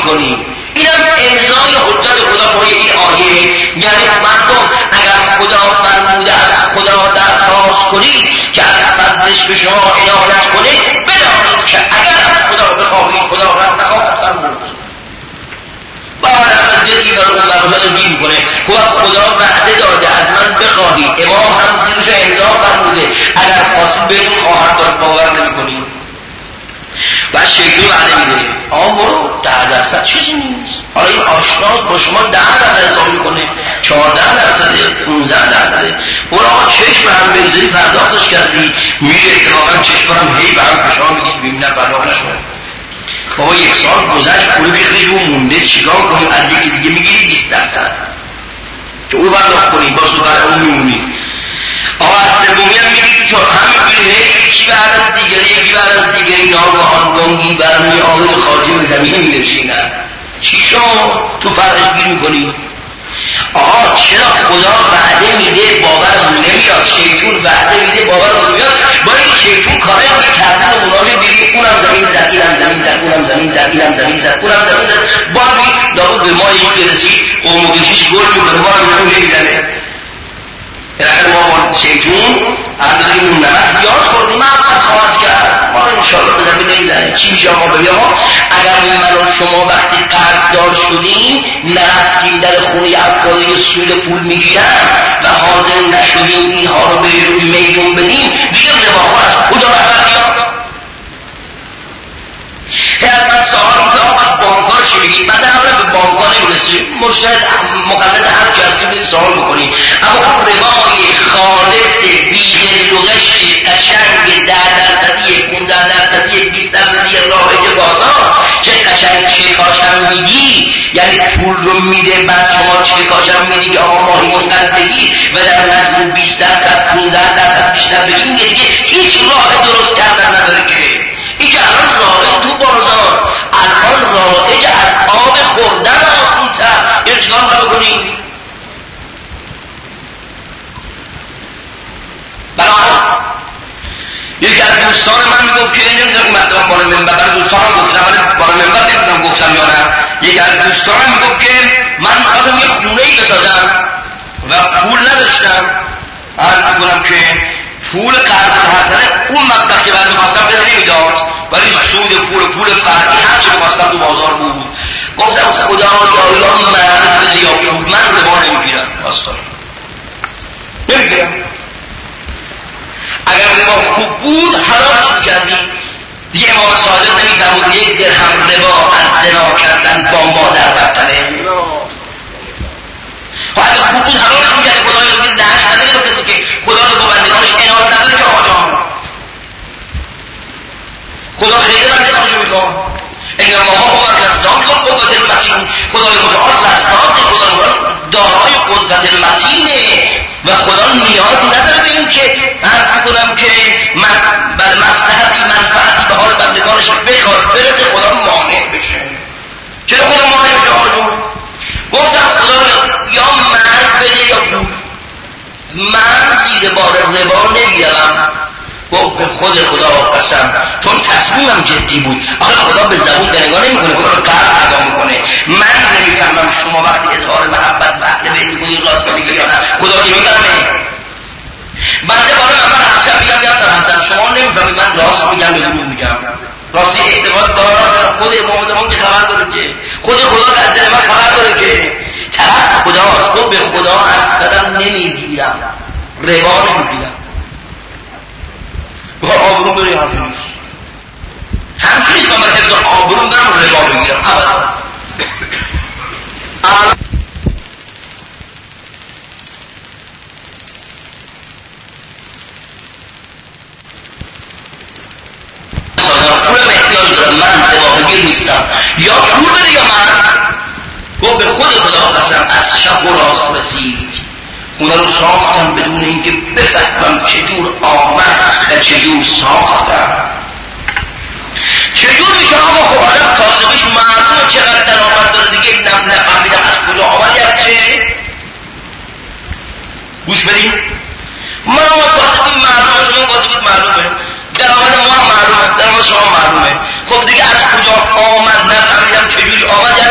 A: میکنی. اینم امضای حجت خدا برای این آیه، یعنی مردم اگر خدا فرموده از خدا درخواست کنید که از فضلش به شما عنایت کنه، بدانید که اگر از خدا بخواهید خدا رد نخواهد فرمود. باید از دلی بر اون برمزد رو دیم کنه که خدا وعده داده از من بخواهید، امام هم زیرش امضا فرموده اگر خواستید بهتون خواهد داد، باور نمی کنید. و شیطان وعده میده آقا برو ده درصد چیزی نیست، حالا این آشناس با شما ده درصد حساب میکنه، چهارده درصد، پونزده درصد، برو آقا چشم هم بگذاری پرداختش کردی، میره اتفاقا چشم هم هی به هم کشان میگید ببینم پرداخت نشون. بابا یک سال گذشت پول بیخریش و مونده چیکار کنیم؟ از یکی دیگه میگیری بیست درصد که او پرداخت کنیم، باز تو برای اون میمونی. آقا از سومی هم میگی تو چهار هم میگیری هی یکی بعد از دیگری یکی بعد از دیگری ناگهان گنگی برمی آقای خارجی به زمینه میرسینن. چی شما تو فرقش گیر میکنی؟ آقا چرا خدا وعده میده باور نمیاد، شیطون وعده میده باور نمیاد؟ با این شیطون کاره که کردن و مناجه دیدی اونم زمین زد، اینم زمین زد، اونم زمین زد، اینم زمین زد، اونم زمین زد، باید دارو به ما یکی رسید قوم و گشیش گل میکنه، باید نمون نمیزنه. بالاخره ما با شیطون اردازی اون نمت یاد خوردیم، من قد خواهد کرد، ما انشاءالله به زمین نمیزنه. چی میشه آقا ببین آقا اگر من و شما وقتی قرضدار شدیم نرفتیم در خونه افرادی سود پول میگیرن و حاضر نشدیم اینها رو به روی میدون بدیم، دیگه رباها از خدا رفت بیاد. هر من سوال که آقا بانکار چی بگید؟ من در اولا به بانکار نمیرسیم، مجتهد مقلد هر که هستی بودید سوال بکنید، اما اون روای خالص بیغل و غش قشنگ ده درصدی پونزده درصدی بیست درصدی رایج بازار چه قشنگ چکاشم میدی، یعنی پول رو میده بعد شما چکاشم میدی که آقا ماهی منقدر بگی و در مجموع بیست درصد پونزده درصد بیشتر بگیم که دیگه هیچ راه درست کردن نداره که این که الان رایج تو بازار، الان رایج از آب خوردن آسونتر، یه چیکار باید بکنیم؟ بنابراین یکی از دوستان من میگفت که نمیدونم این مطلب بالا منبر، برای دوستانم گفتم ولی بالا منبر نمیدونم گفتم یا نه، یکی از دوستانم میگفت که من میخواستم یه خونه‌ای بسازم و پول نداشتم، عرض میکنم که پول قرض حسنه اون مبلغ که من میخواستم بده نمیداد، ولی سود پول پول فرقی هر چه میخواستم تو بازار بود. گفتم خدا یا یا مرد بده یا پول، من ربا نمیگیرم، راستان نمیگیرم. اگر ربا خوب بود حلالش میکردی دیگه. امام صادق نمیفرمود یک درهم ربا از زنا کردن با مادر بدتره؟ و اگر خوب بود حلالش میکردی. خدا یا که دهش نداره رو کسی که خدا رو با بندگانش عنایت نداره که آقا جان خدا خیلی بندگانشو میخوام انما هو الرزاق ذو القوة المتین، خدای متعال رزاق، خدای دارای قدرت متینه و خدا نیازی نداره به این که عرض کنم که من بر مصلحتی منفعتی به حال بندگانش بخواد برده خدا مانع بشه. چرا خدا مانع بشه آجون؟ گفتم خدا یا مرد بده یا پول، من زیر بار ربا نمیروم. گفت به خود خدا قسم، چون تصمیمم جدی بود. آخه خدا به زبون نگاه نمیکنه، خدا به قلب نگاه میکنه. من نمیفهمم شما وقتی اظهار محبت به اهل بیت میکنید راست میگید یا نه، خدا که میفهمه. بنده بالا من حسن میگم یا حسن شما نمیفهمید من راست میگم یا دروغ میگم. راستی اعتقاد دارم خود امام زمان که خبر داره که خود خدا از دل من خبر داره که طرف خدا تو به خدا از قدم نمیگیرم، ربا نمیگیرم. بخواه آبرون بره همچه نیست، همچه نیست. من حفظ آبرون برم ربا بگیرم ابدا. پولم احتیاج دارم، من ربا بگیر نیستم، یا پول بده یا من. گفت به خود خدا قسم از چپ و راست رسید اونا رو ساختم بدون اینکه بفهمم چجور آمد و چجور ساختم. چجور میشه آقا خب آدم کاسبش معلومه چقدر درآمد داره دیگه نم نفهمیدم از کجا آمد یک چه؟ گوش بدیم. من آقا کاسبی معلومه، شما کاسبی معلومه، درآمد ما معلومه، درآمد شما معلومه. خب دیگه از کجا آمد نفهمیدم چجوری آمد یک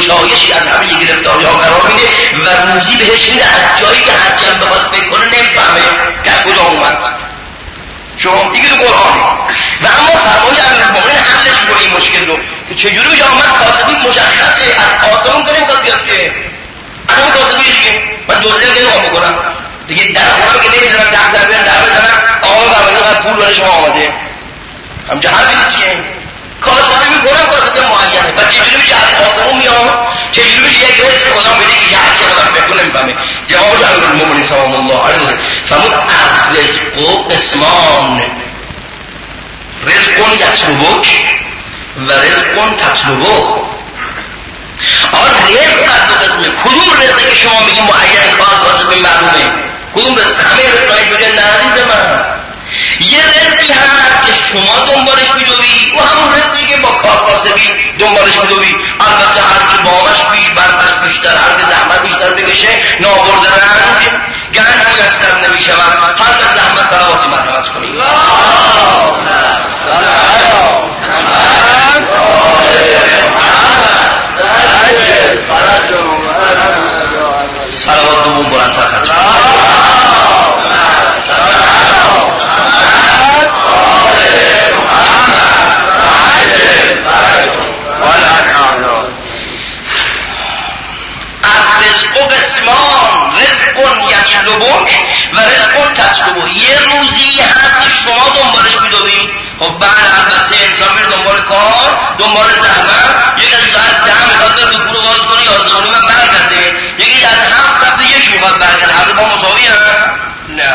A: گشایشی از همه گرفتاری ها قرار میده و روزی بهش میده از جایی که هرچند بخواست فکر کنه نمیفهمه که از کجا اومد. شما دیگه تو قرآنه و اما فرمای امیرالمومنین حلش میکنه این مشکل رو که چجوری میشه آمد کاسبی مشخصه از آسمون داریم تا بیاد که از اون کاسبی دیگه من دوزه که نگاه میکنم دیگه در خونه که نمیزنم در در بیان در بزنم آقا برمانی قد پول برای شما آمده همچه حرفی نیست که کاسبی میکنم کاسبی معینه و چجوری میشه از آسمون میاد چجوری میشه یک رزق خدا بده که هرچی خدا فکر نمیفهمه. جوابش امیرالمومنین سلام الله علیه فرمود الرزق قسمان رزق یطلبک و رزق تطلبه. آن رزق از دو قسمه. کدوم رزقی که شما میگی معین کار کاسبی معلومه کدوم رزق؟ همه رزقایی میگه نه عزیز من یه رزقی هست که شما دنبالش میدوی و همون رزقی که با کار کاسبی دنبالش میدوی. البته هر که بامش بیش برفش بیشتر هر که زحمت بیشتر بکشه نابرده رنج گنج میستر نمیشود. هر که زحمت صلواتی مرحمت کنی صلوات دوم بلندتر خطر یطلبک و رزق تطلبه. یه روزی هست که شما دنبالش میدوید. خب بعد البته انسان میره دنبال کار دنبال زحمت. یکی از ساعت ده میخواد در دکون رو باز کنه یازدهانی من برگرده یکی از هفت هفته یک میخواد برگرده. هر دو با مساوی هم؟ نه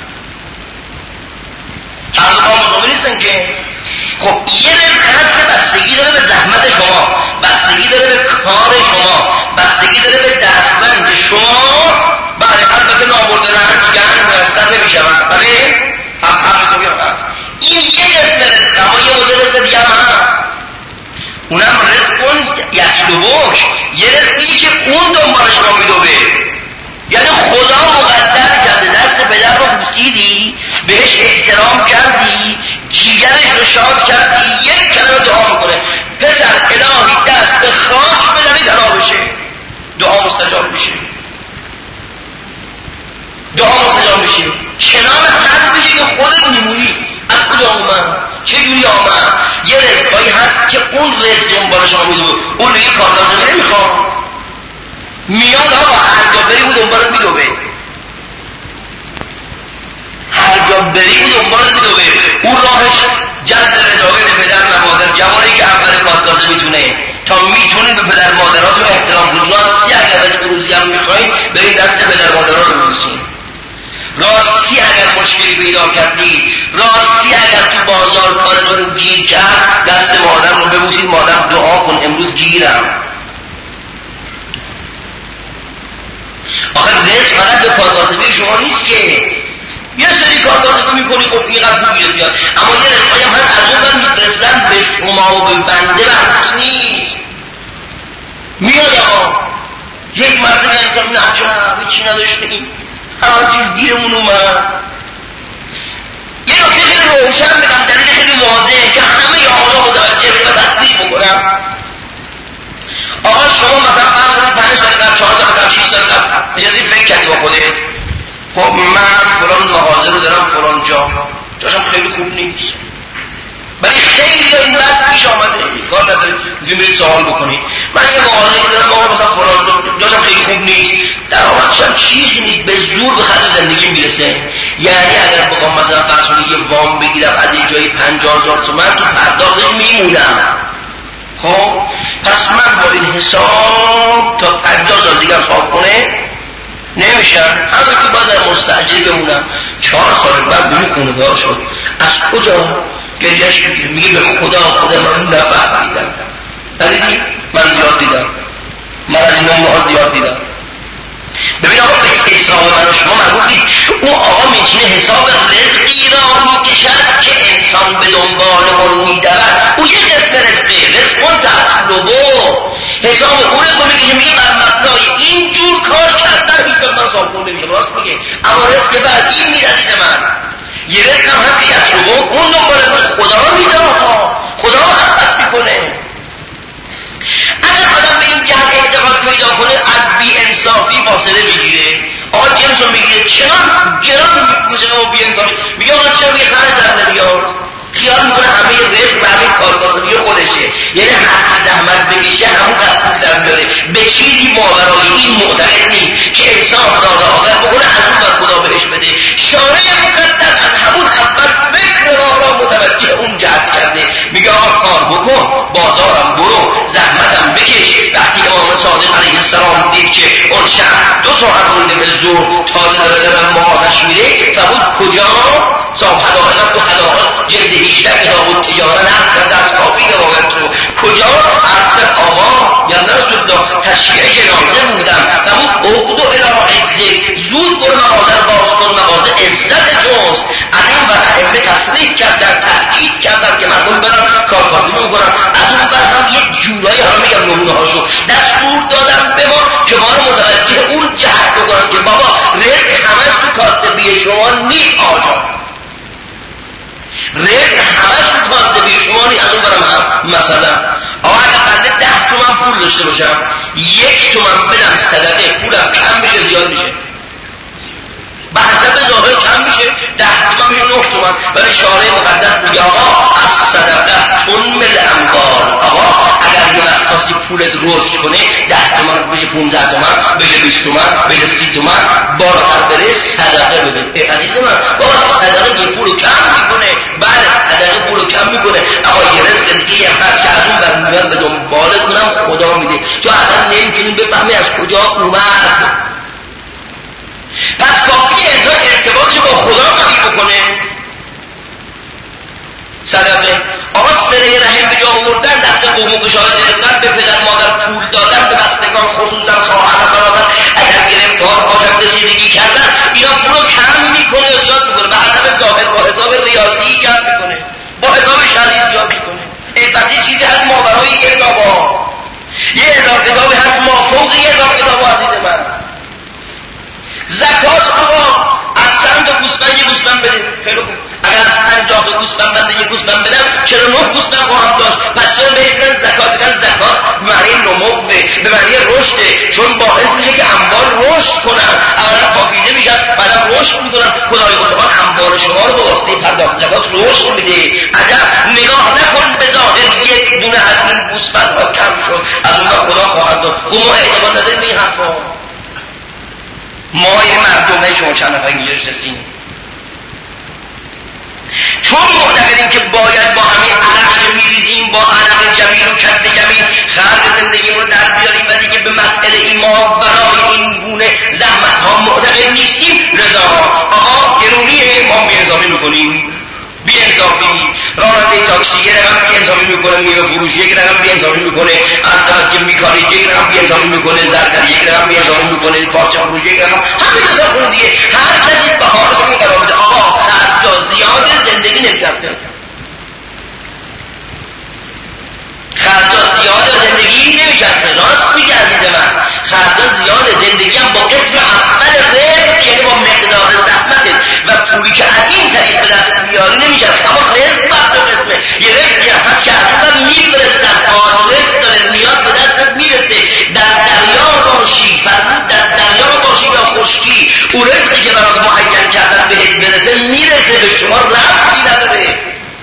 A: هر دو با مساوی نیستن که. خب یه رزق هست که بستگی داره به زحمت شما بستگی داره به کار شما بستگی داره به دستبند شما. بله البته نابرده رنج گنج میستر نمیشود. بله هم هم مساوی هم هست. این یه قسم رزق اما یه مدل رزق دیگه هم هست اونم رزق یطلبک. یه رزقی که اون دنبالش را میدوه یعنی خدا مقدر کرده دست پدر رو بوسیدی بهش احترام کردی جیگرش رو شاد کردی یک کلمه دعا میکنه پسر الهی دست به خاک بزنی دعا بشه دعا مستجاب میشه دعا مستجاب میشه. چنان حد میشه که خودت میمونی از کجا اومد چه جوری آمد. یه رزقایی هست که اون رزق دنبال شما میدوه اون دیگه کار لازمه نمیخواد میاد آقا هر جا بری بود دنبالت میدوه هر جا بری بود دنبالت میدوه. اون راهش جد رضایت پدر و مادر. جوانی که اول کارکاسه میتونه تا میتونه به پدر مادراتون احترام کنید. راستی اگر از بروزی هم میخواید برید دست پدر مادرها رو ببوسید. راستی اگر مشکلی پیدا کردید راستی اگر تو بازار کارتون گیر کرد دست مادر رو ببوسید مادر دعا کن امروز گیرم. آخر رزق فقط به کارکاسبی شما نیست که یه سری کارکاسبی میکنی خب اینقدر پول بیاد اما یه رزقایی هم هست از اون میفرستن به شما و به بنده بحث نیست. میاد آقا یک مرد انسان نجب چی نداشتیم هر چیز گیرمون اومد. یه نکته خیلی روشن بگم دلیل خیلی واضحه که همه آقا متوجه و تصدیق بکنم. آقا شما مثلا فرض کنید پنج سال قبل چهار سال قبل شش سال قبل اجازه فکر کردی با خودت خب من فلان مغازه رو دارم فلان جا جاشم خیلی خوب نیست ولی خیلی این بد پیش آمده کار نداره میتونید برید سوال بکنید من یه مغازه دارم آقا مثلا فلان جاشم خیلی خوب نیست درآمدشم چیزی نیست به زور به خرج زندگی میرسه. یعنی اگر بخوام مثلا فرض کنید یه وام بگیرم از یه جایی پنجاه هزار تومان تو پرداختش میمونم. خب پس من با این حساب تا پنجاه سال دیگه حساب کنه نمیشن. همون که باید در مستعجل بمونم چهار سال بعد بینی خونه دار شد از کجا گریش میگه میگه به خدا خدا من نفهمیدم ندیدی من زیاد دیدم من از این نموها زیاد دیدم. ببین آقا به حساب من و شما مربوط نیست. اون آقا میشینه حساب رزقی را میکشد که انسان به دنبال اون میدود. اون یه قسم رزقی رزق اون تطلبه حساب اون رزق میکشه میگه بر مبنای این جور کار کردن هیچ من حساب کن نمیشه. راست میگه اما رزق بعد این میرسید من یه رزق هم هست که یطلبه اون دنبال خدا رو میده خدا رو حقیقت میکنه. اگر آدم به این جهت فاصله میگیره. آقا جنس رو میگیره چنان گران میشه و بیانصافی میگه آقا چرا میگه خرج در نمیاد، خیال میکنه همه رزق و همه کارکاسبی خودشه، یعنی هرچی زحمت بکشه همون قصد در میاره. به چیزی ماورای این معتقد نیست که انسان داره آور بکنه از اون بر خدا بهش بده. شارع مقدس از همون اول فکر را را متوجه اون جهت کرده، میگه آقا کار بکن، بازارم برو، زحمتم بکش. وقتی امام صادق علیه السلام دید که اون شخص دو ساعت مونده به ظهر تازه داره دارم مغازش میره، فرمود کجا؟ صاحب حداقل دو حداقل جلد هجده کتاب تجاره نقل کرده از کافی روایت رو. کجا؟ عرض آقا یا نرسول تشییع جنازه بودم. فرمود اغدو الی عزه، زود برو مغازه رو باز کن، مغازه عزت توست. از این بر ائمه تصریح کردن، تاکید کردن که مردم برن کارکاسبی میکنن. از اون بر هم یک جورایی حالا میگم نمونه هاشو دستور دادن به ما که ما رو متوجه اون جهت بکنن که بابا رزق همش تو کاسبی شما نیست. آجا رزق همش تو کاسبی شما نیست. از اون برم هم مثلا آقا اگر بنده ده تومن پول داشته باشم، یک تومن بدم صدقه، پولم کم میشه زیاد میشه؟ به حسب ظاهر کم میشه، ده تومن میشه نه تومن. ولی شارع مقدس میگه آقا از صدقه تنمل اموال. آقا اگر یه وقت خواستی پولت رشد کنه، ده تومن بشه پونزده تومن، بشه بیست تومن، بشه سی تومن، بالاتر بره صدقه بده. ای عزیز من بابا صدقه که پولو کم میکنه، بله صدقه پولو کم میکنه، اما یه رزق دیگه هم هست که از اون بر میاد به دنبالت اونم خدا میده. تو اصلا نمیتونی بفهمی از کجا اومد. پس کافی انسان ارتباطش با خدا قوی بکنه. صدقه آقا صله رحم به جا آوردن، دست قوم و گشایش گرفتن، به پدر مادر پول دادن، به بستگان خصوصا خواهر و برادر اگر گرفتار باشن رسیدگی کردن، اینا پولو کم میکنه یا زیاد میکنه؟ به حسب ظاهر با حساب ریاضی کم میکنه، با حساب شرعی زیاد میکنه. البته چیزی هست ماورای یه کتابا، یه هزار کتابی هست مافوق یه هزار کتاب. عزیز من زکات آقا از چند تا گوسفند یه گوسفند بده، خیلی خوب. اگر از پنجاه تا گوسفند بنده یه گوسفند بدم، چرا نه گوسفند خواهم داشت؟ پس چرا بهترین زکات بدن؟ زکات به معنی نمو، به معنی رشده، چون باعث میشه که اموال رشد کنن، اولا پاکیزه میشن، بعدم رشد میکنن. خدای متعال اموال شما رو به واسطه پرداخت زکات رشد میده. عجب نگاه نکن به ظاهر یک دونه از این گوسفندها کم شد، از اون خدا خواهد داد. خب ما اعتبار نداریم به این حرفا. ما این مردمه شما چند نفر اینجا نشستیم چون معتقدیم که باید با همین عرق که میریزیم، با عرق جمیل و کد جمیل خرج زندگیمون رو در بیاریم و دیگه به مسئله این ما برای این گونه زحمت ها معتقد نیستیم. رضا آقا گرونیه، ما بی‌انصافی میکنیم، بی‌انصافی. راننده تاکسی یه رقم بی‌انصافی میکنه، میوه فروشی یک رقم بی‌انصافی میکنه، از طرف که میکانیک یک رقم بی‌انصافی میکنه، زرگر یک رقم بی‌انصافی میکنه، پارچه فروشی یک رقم، همین حساب دیگه هر کسی بهارش رو قرار بده. آقا خرج زیاد زندگی نمی‌چرخه، خرج زیاد زندگی نمی‌چرخه. راست میگه عزیز من، خرج زیاد زندگی هم با قسم اول رزق، یعنی با مقدار زحمت و پولی که از این طریق به دست میاری نمی‌چرخه. اما رزق بعد قسمه، یه رزقی هم هست که از اون میفرستن، آدرس داره میاد به دستت میرسه. در دریا باشی، فرمود در دریا باشی یا خشکی، اون رزقی که برات معین کردن بهت برسه میرسه، به شما ربطی نداره.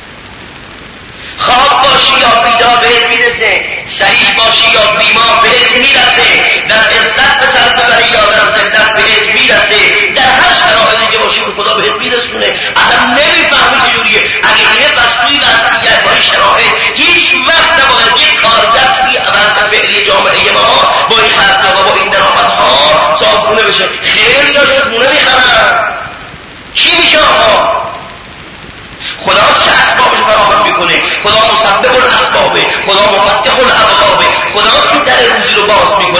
A: خواب باشی یا بیدار بهت میرسه، صحیح باشی یا بیمار بهت میرسه، در عزت به سر ببری یا در ذلت بهت میرسه، در هر شرایطی که باشی به خدا بهت میرسونه. اصلا نمیفهمی چجوریه. اگه اینه پس توی وضعیت با این شرایط هیچ وقت نباید یک کارگر توی عمل فعلی جامعه ما با این خرج‌ها با این درآمدها صاحبخونه بشه. خیلی هاشون خونه میخرن. چی میشه آقا؟ خدا چه اسبابش فراهم میکنه؟ خدا مسبب الاسبابه، خدا مفتح الابوابه، خدا که در روزی رو باز میکنه.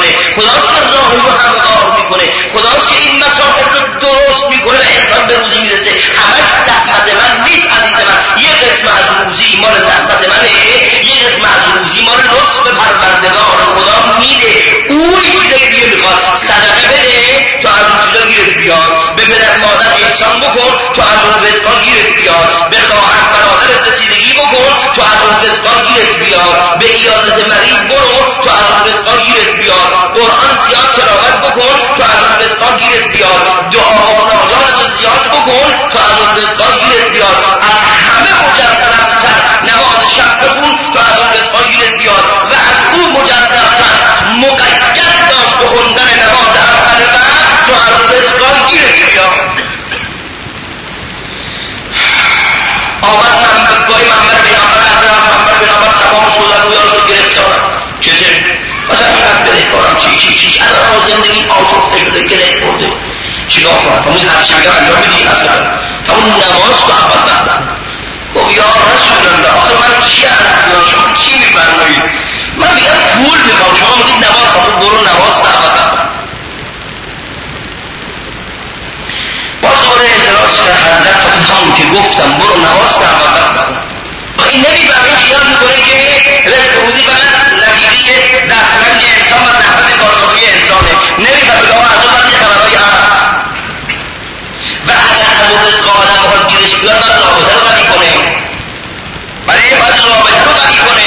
A: چیکار کنم؟ همون هرچی بگم انجام بدی از کنم همون نماز تو اول بخونم. گفت یا رسول الله آخه من چی هستم؟ شما چی میفرمایید؟ من میگم پول میخوام، شما میگید نماز خواهد برو نماز تو اول بخونم. باز دوباره اعتراض کرد حضرت خواهد همون که گفتم برو نماز تو اول بخونم. این نمیفهمه خیال میکنه که رزق روزی فقط نتیجه دسترنج انسان و زحمت کارآمدی انسانه. نمیفهمه که آقا از اون وقت یه خبرهایی هست و اگر از اون رزق آدم بخواد گیرش بیاد باید رابطه رو قطعی کنه. برای باید رابطه رو قطعی کنه.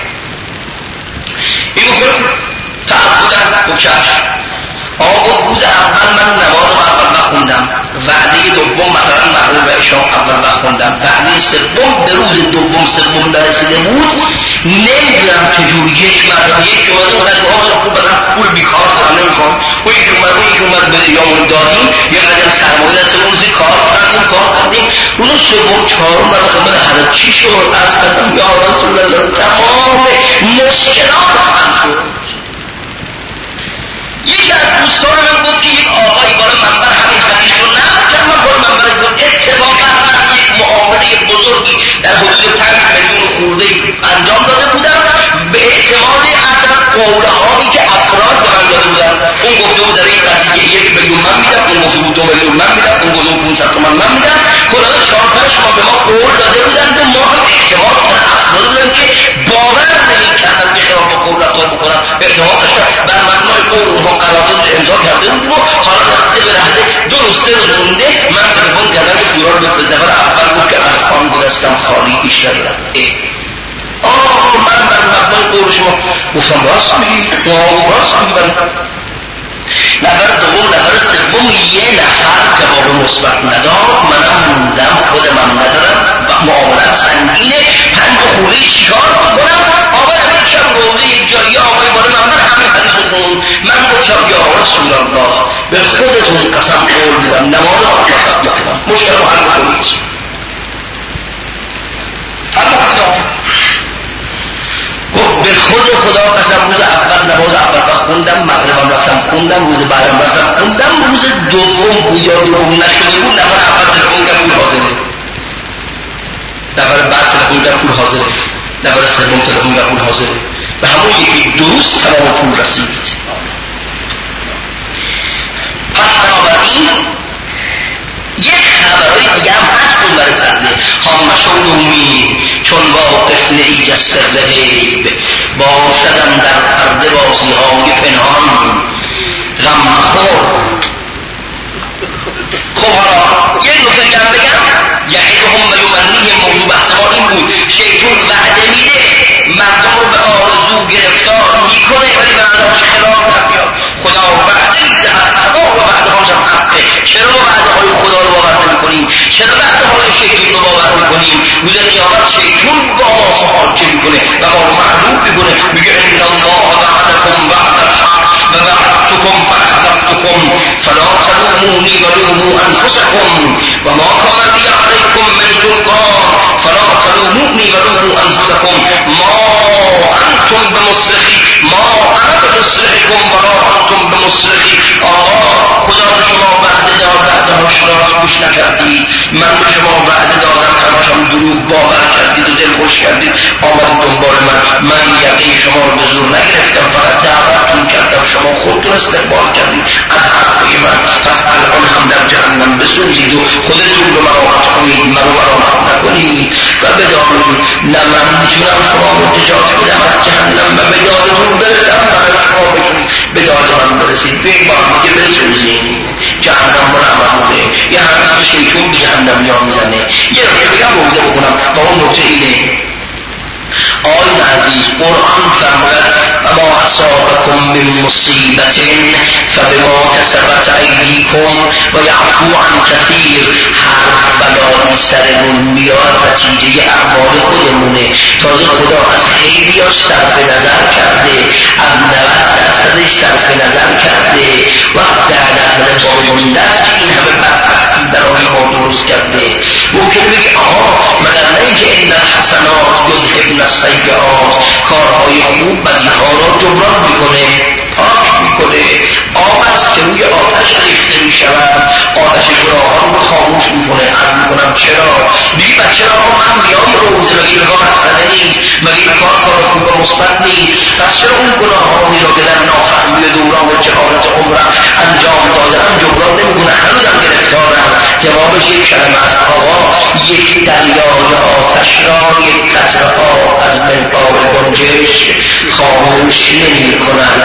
A: این گفت تعبودن گفت چشم. آقا گفت روز اول من نماز رو اول بخوندم، وعده دوم مثلا مغرب و عشا اول بخوندم، وعده سوم به روز دوم سوم نرسیده بود. نمیدونم چجور یک مرتبه یک اومده اومد آقا خوب بزن پول بیکار دارم نمیخوام، اون یکی اومد اون یکی اومد به ریامون دادیم یه قدر سرمایه دستمون روزی کار کردیم کار کردیم روز سوم چهارم من خدمت حضرت چی شد؟ عرض کردم یا رسول الله تمام مشکلات من شد. یکی از دوستان من گفت که یک آقایی بالا منبر همین حدیث رو نقل کرد، من بالا منبر گفت اتفاقا من یک معامله بزرگی در حدود پنج میلیون خورده انجام داده بودم به اعتماد حضرت قوله هایی که افراد به من داده بودن. اون گفته بود در این قضیه یک میلیون من میدم، اون گفته بود دو میلیون من میدم، اون گفته بود پانصد تومن من میدم. کلا چهار پنج ما به ما قول داده بودن و ما هم اعتماد کنن افراد بودن که باور نمی‌کردن که خلاف قول رفتار بکنن. اعتماد داشتن بر مبنای قول اونها قرارداد امضا کرده بود و حالا رفته به لحظه دو روز سه روز مونده من تلفن کردم که پورا رو به نفر اول بود که از آن گذشتم خالی پیش نمیرم. آه من بر مبنای قول شما گفتم راست میگی؟ راست میگی؟ نفر دوم نفر سوم یه نفر جواب مثبت نداد، منم موندم خودم ندارم و معاملت سنگینه. پنج خوری چیکار کنم؟ آقا من شب روزه یک جایی آقای بالا منبر همین حدیث خون من گفتم یا رسول الله به خودتون قسم قول میدم نماز رو فقط بخونم مشکل رو حل کنید. حل کنید. گفت به خود خدا قسم روز اول نماز اول خوندم، مغربم رفتم خوندم، روز بعدم رفتم خوندم، روز دوم بود یا دوم نشده بود نفر اول تلفن کرد پول حاضره، نفر بعد تلفن کرد پول حاضره، نفر سوم تلفن کرد پول حاضره، به همون یکی دو روز تمام پول رسید. پس بنابراین یک خبرهای دیگه هم هست اون برای پرده هم مشهودومی چون واقف نهی از سر غیب باشدم در پرده بازی های پنهان غم مخور. خب حالا یه نکته دیگه بگم یعیدهم و یمنیهم موضوع بحث ما این بود شیطان وعده میده مردم رو به آرزو گرفتار میکنه ولی بعدهاش خلاف نمیاد. خدا وعده میده تمام و بعدهاش هم حقه. چرا ما وعده های خدا رو باور نمیکنیم؟ چرا وعده های شیطان رو باور میکنیم؟ روز قیامت شیطان با ما محاکمه میکنه و ما رو معلوم میکنه میگه ان الله وعدکم وعد الحق و وعدتکم فاخلفتکم فلا تلومونی ولوموا انفسکم و ما کان لی علیکم من سلطان فلا تلومونی ولوموا انفسکم ما انتم بمصرخی ما انا بمصرخکم ولا انتم بمصرخی. آقا خدا به شما وعده داد وعدهاش را گوش نکردید، من به شما وعده دادم همشان دروغ باور کردید و دل خوش کردید آمدید دنبال من. من یقین شما رو به زور نگرفتم فقط دعوتتون کردم شما خودتون استقبال کردید از حقی من. پس الان هم در جهنم بسوزید و خودتون رو مراحت کنید من رو مراحت نکنید و بدانید نه من میتونم شما رو نجات بدم از جهنم و به یادتون برسم و از خوابتون به یاد من برسید به این بار دیگه بسوزید. جهنم رو نمونه یه همه شیطون به جهنم نیا میزنه. یه نکته بگم موضوع بکنم با اون نکته اینه آی عزیز قرآن فرمود اما اصابکم من مصیبت فبما کسبت ایدیکم و یعفو عن کثیر. هر بلایی سرمون میاد نتیجه اعمال خودمونه. تازه خدا از خیلیاش صرف نظر کرده، از نود درصدش صرف نظر کرده و ده درصد باقی‌مونده است که این همه بدبختی برای ما درست کرده. ممکنه بگی آها مگر نه اینکه ان الحسنات یذهبن السیئات کارهای خوب بدیها را جبران میکنه پاک میکنه. آب است که روی آتش ریخته میشود پس چرا اون گناهانی را که در نافهمی دوران و جهالت عمرم انجام دادم جبران نمیکنه؟ هنوزم گرفتارم. جوابش یک کلمه است: آقا یک دریای آتش را یک قطره آب از منقار گنجش خاموش نمی کند.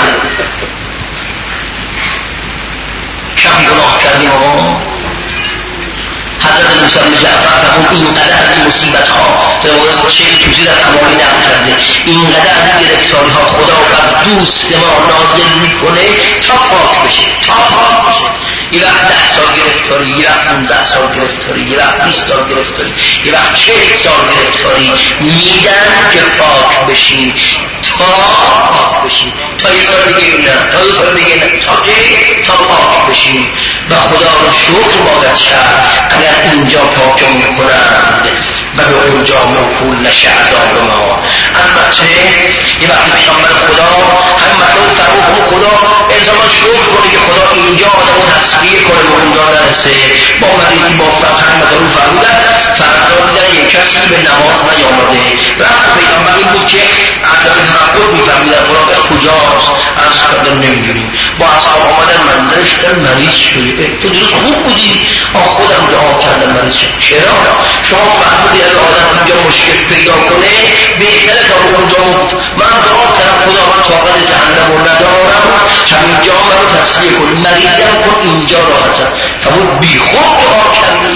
A: کم گناه کردیم آقا. حضرت موسی بن جعفر فرمود اینقدر از این مصیبت ها روایت شیخ توسی در تمامی نقل کرده، اینقدر از این گرفتاری ها خدا بر دوست ما نازل میکنه تا پاک بشه، تا پاک بشه. یه وقت ده سال گرفتاری، یه وقت پونزده سال گرفتاری، یه وقت بیست سال گرفتاری، یه وقت چهل سال گرفتاری میدن که پاک بشی، تا پاک بشی. تا یه سال دیگه نه، تا یه سال دیگه نه، تا که تا پاک بشی. و خدا رو شکر باید کرد اگر اینجا پاک میکنند و به اونجا موکول نشه عذاب ما. البته یه وقتی پیامبر خدا هم مطلوب فرمود خدا انسان را شکر کنه که خدا اینجا آدم رو تصویه کنه به اونجا نرسه. با مریضی با فرهنگ مطلوب فرمودن فردا دیدن یک کسی به نماز نیامده، رفت پیامبر این بود که عذاب تفکر میفهمیدن فلان کجاست، از کردن نمیدونیم. با اصحاب آمدن منظرش کردن مریض شده، تو دیگه خوب بودی؟ آه خودم دعا کردم مریض شد. چرا؟ شما فرمودی از آدم اینجا مشکل پیدا کنه بهتره تا اونجا من دعا کردم خدا من طاقت جهنم رو ندارم، همینجا من رو تصویه کن، مریضم کن، اینجا راحتم. فرمود بی خود دعا کردی.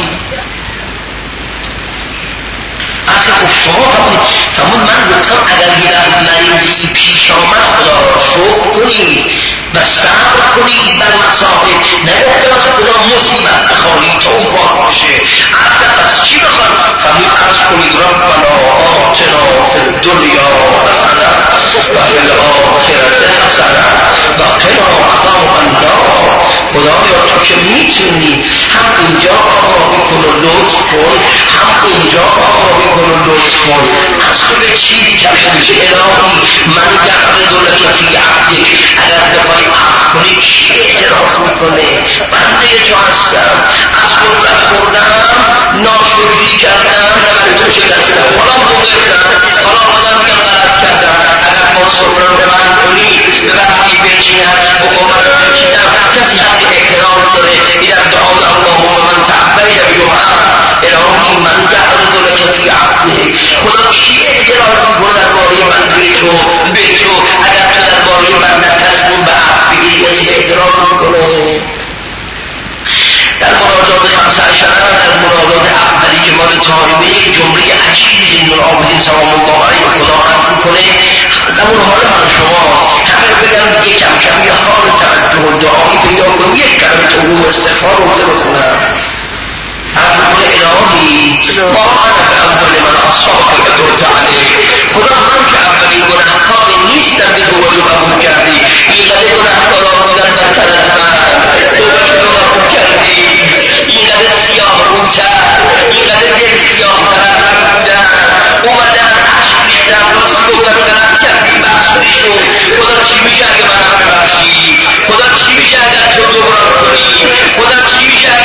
A: اصلا خب شما فرمود فرمود من گفتم اگر یه مریضی پیش آمد خدا را شکر کنید و صبر کنید بر مصائب، نگفتم از خدا مصیبت بخواهید تا اون پاک باشه. اصلا از چی بخواد؟ فرمود عرض کنید ربنا آتنا فی الدنیا حسنه و فی الاخرة حسنه و قنا عذاب النار. خدایا تو که میتونی هم اینجا آقابی کن و لطف کن، هم اینجا آقابی کن و لطف کن. از خود چیزی که میشه الهی من جعل دولت فی عبدک، اگر بخوای عفو کنی کی اعتراض میکنه؟ بنده تو هستم، از قدرت خوردم، ناشکری کردم، تو شکستم، حالا رو گرفتم، حالا آدم میگم غلط کردم. اگر ما سفره رو من کنی به وقتی بچینم بخوام رو بچینم کسی حق اعتراض داره. ایدر دعال اللهم من تعبیر بیوها الهی من جعل دولت فی عبده. خدا کی اعتراض میکنه در باره بنده تو به تو؟ اگر تو در باره بنده تصمیم به عفو بگیری کسی اعتراض میکنه؟ در مناجات خمسه عشره در مناجات اولی که مال طاهمه یک جمله عجیبی زین العابدین سلام الله علیه خدا هم میکنه. زمان حال من شما همه بگم دیگه کم کم یه حال توجه و دعایی پیدا کنم، یک کلمه توبه و استغفار روزه بکنم. هم میکنه الهی ما انا به اول من اصحابی و توبت علیه. خدا من که اولین گناهکاری نیستم که توبه رو قبول کردی. اینقدر گناهکارا بودن بدتر از من، توبه رو قبول کردی. اینقدر سیاه روتر، اینقدر دل سیاه تر بودن، اومدن عشق ریختن، راستی گفتن غلط کردی بخشی شد. خدا چی میشه اگه منم ببخشی؟ خدا چی میشه اگر تو جبران کنی؟ خدا چی میشه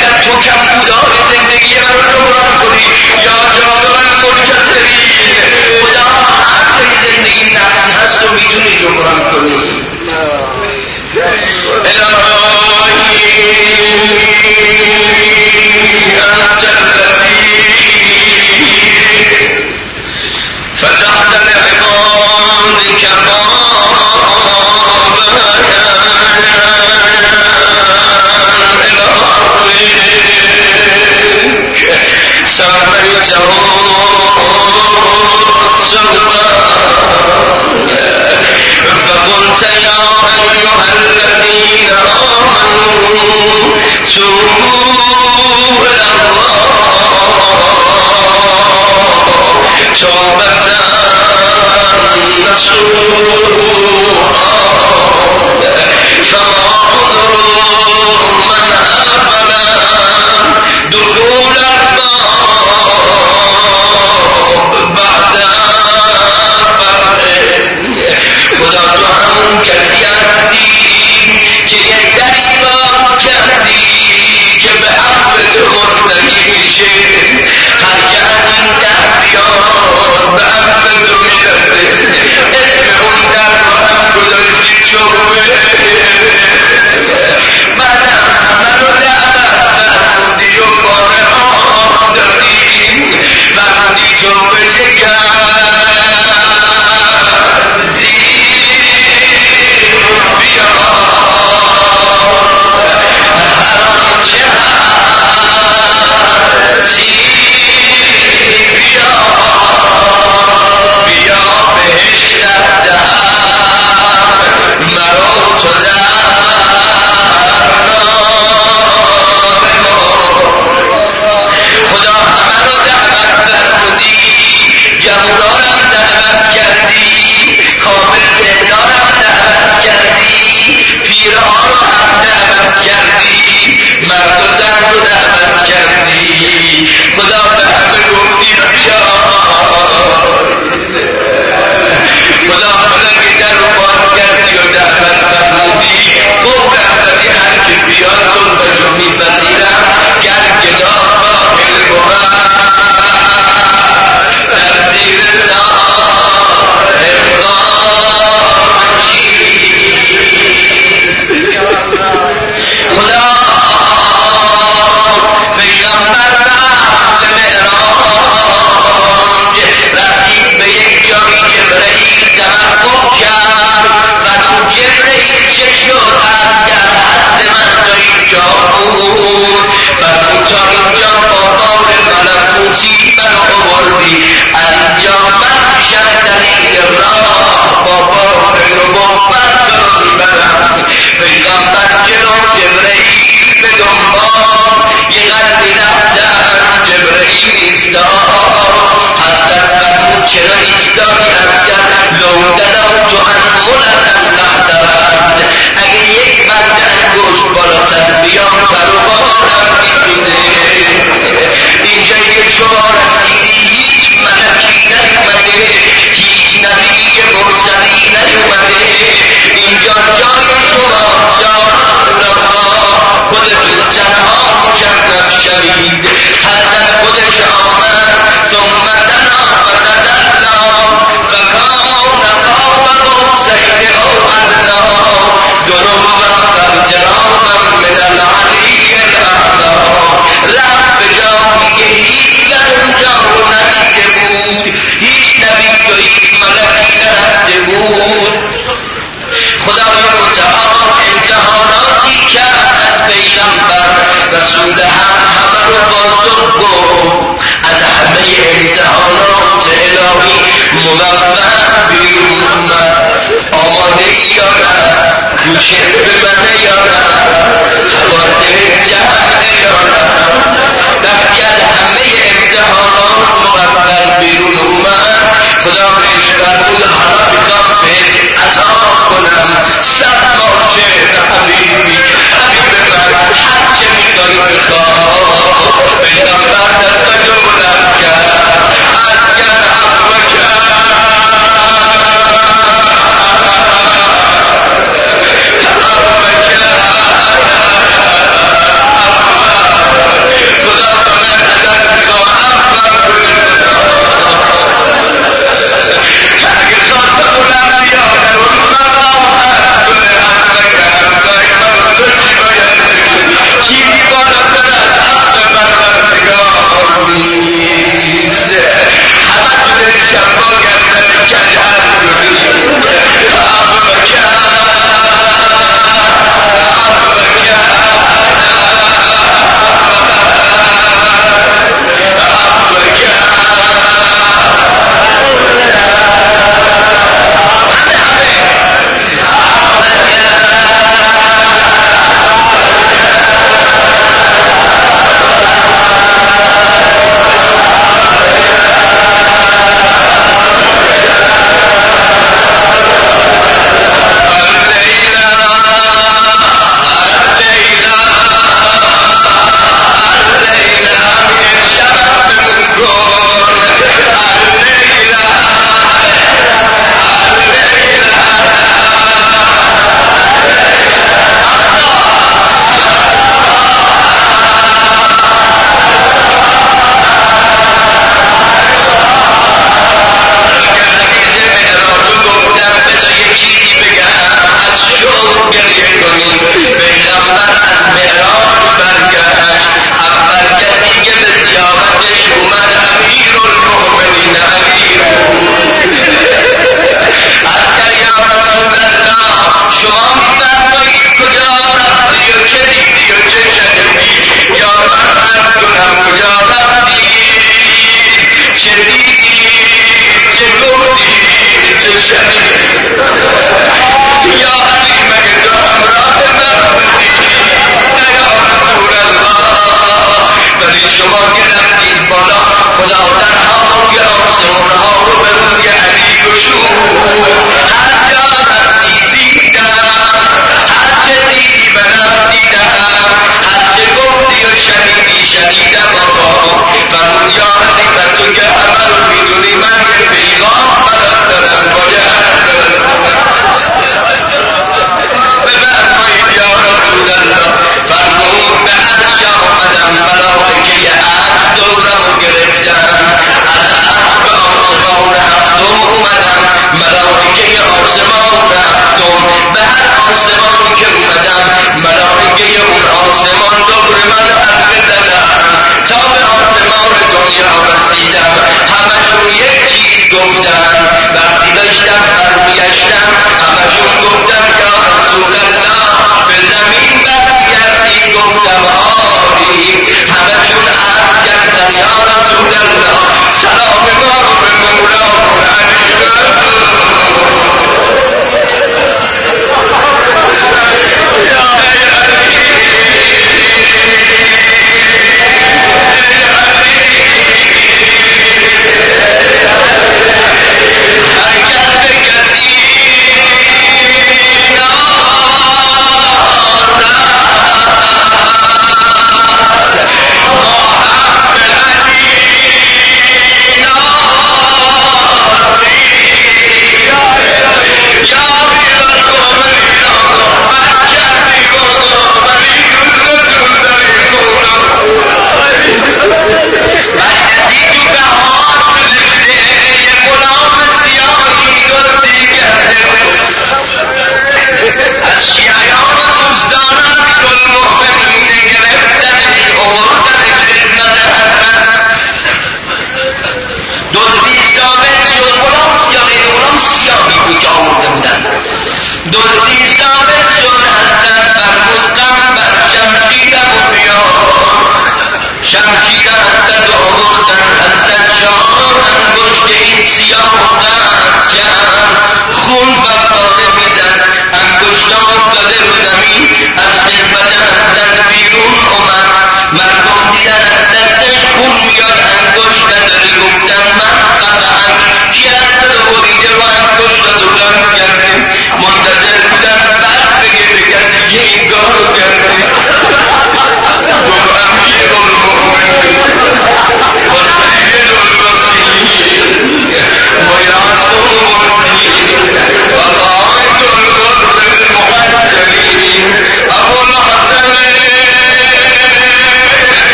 A: کن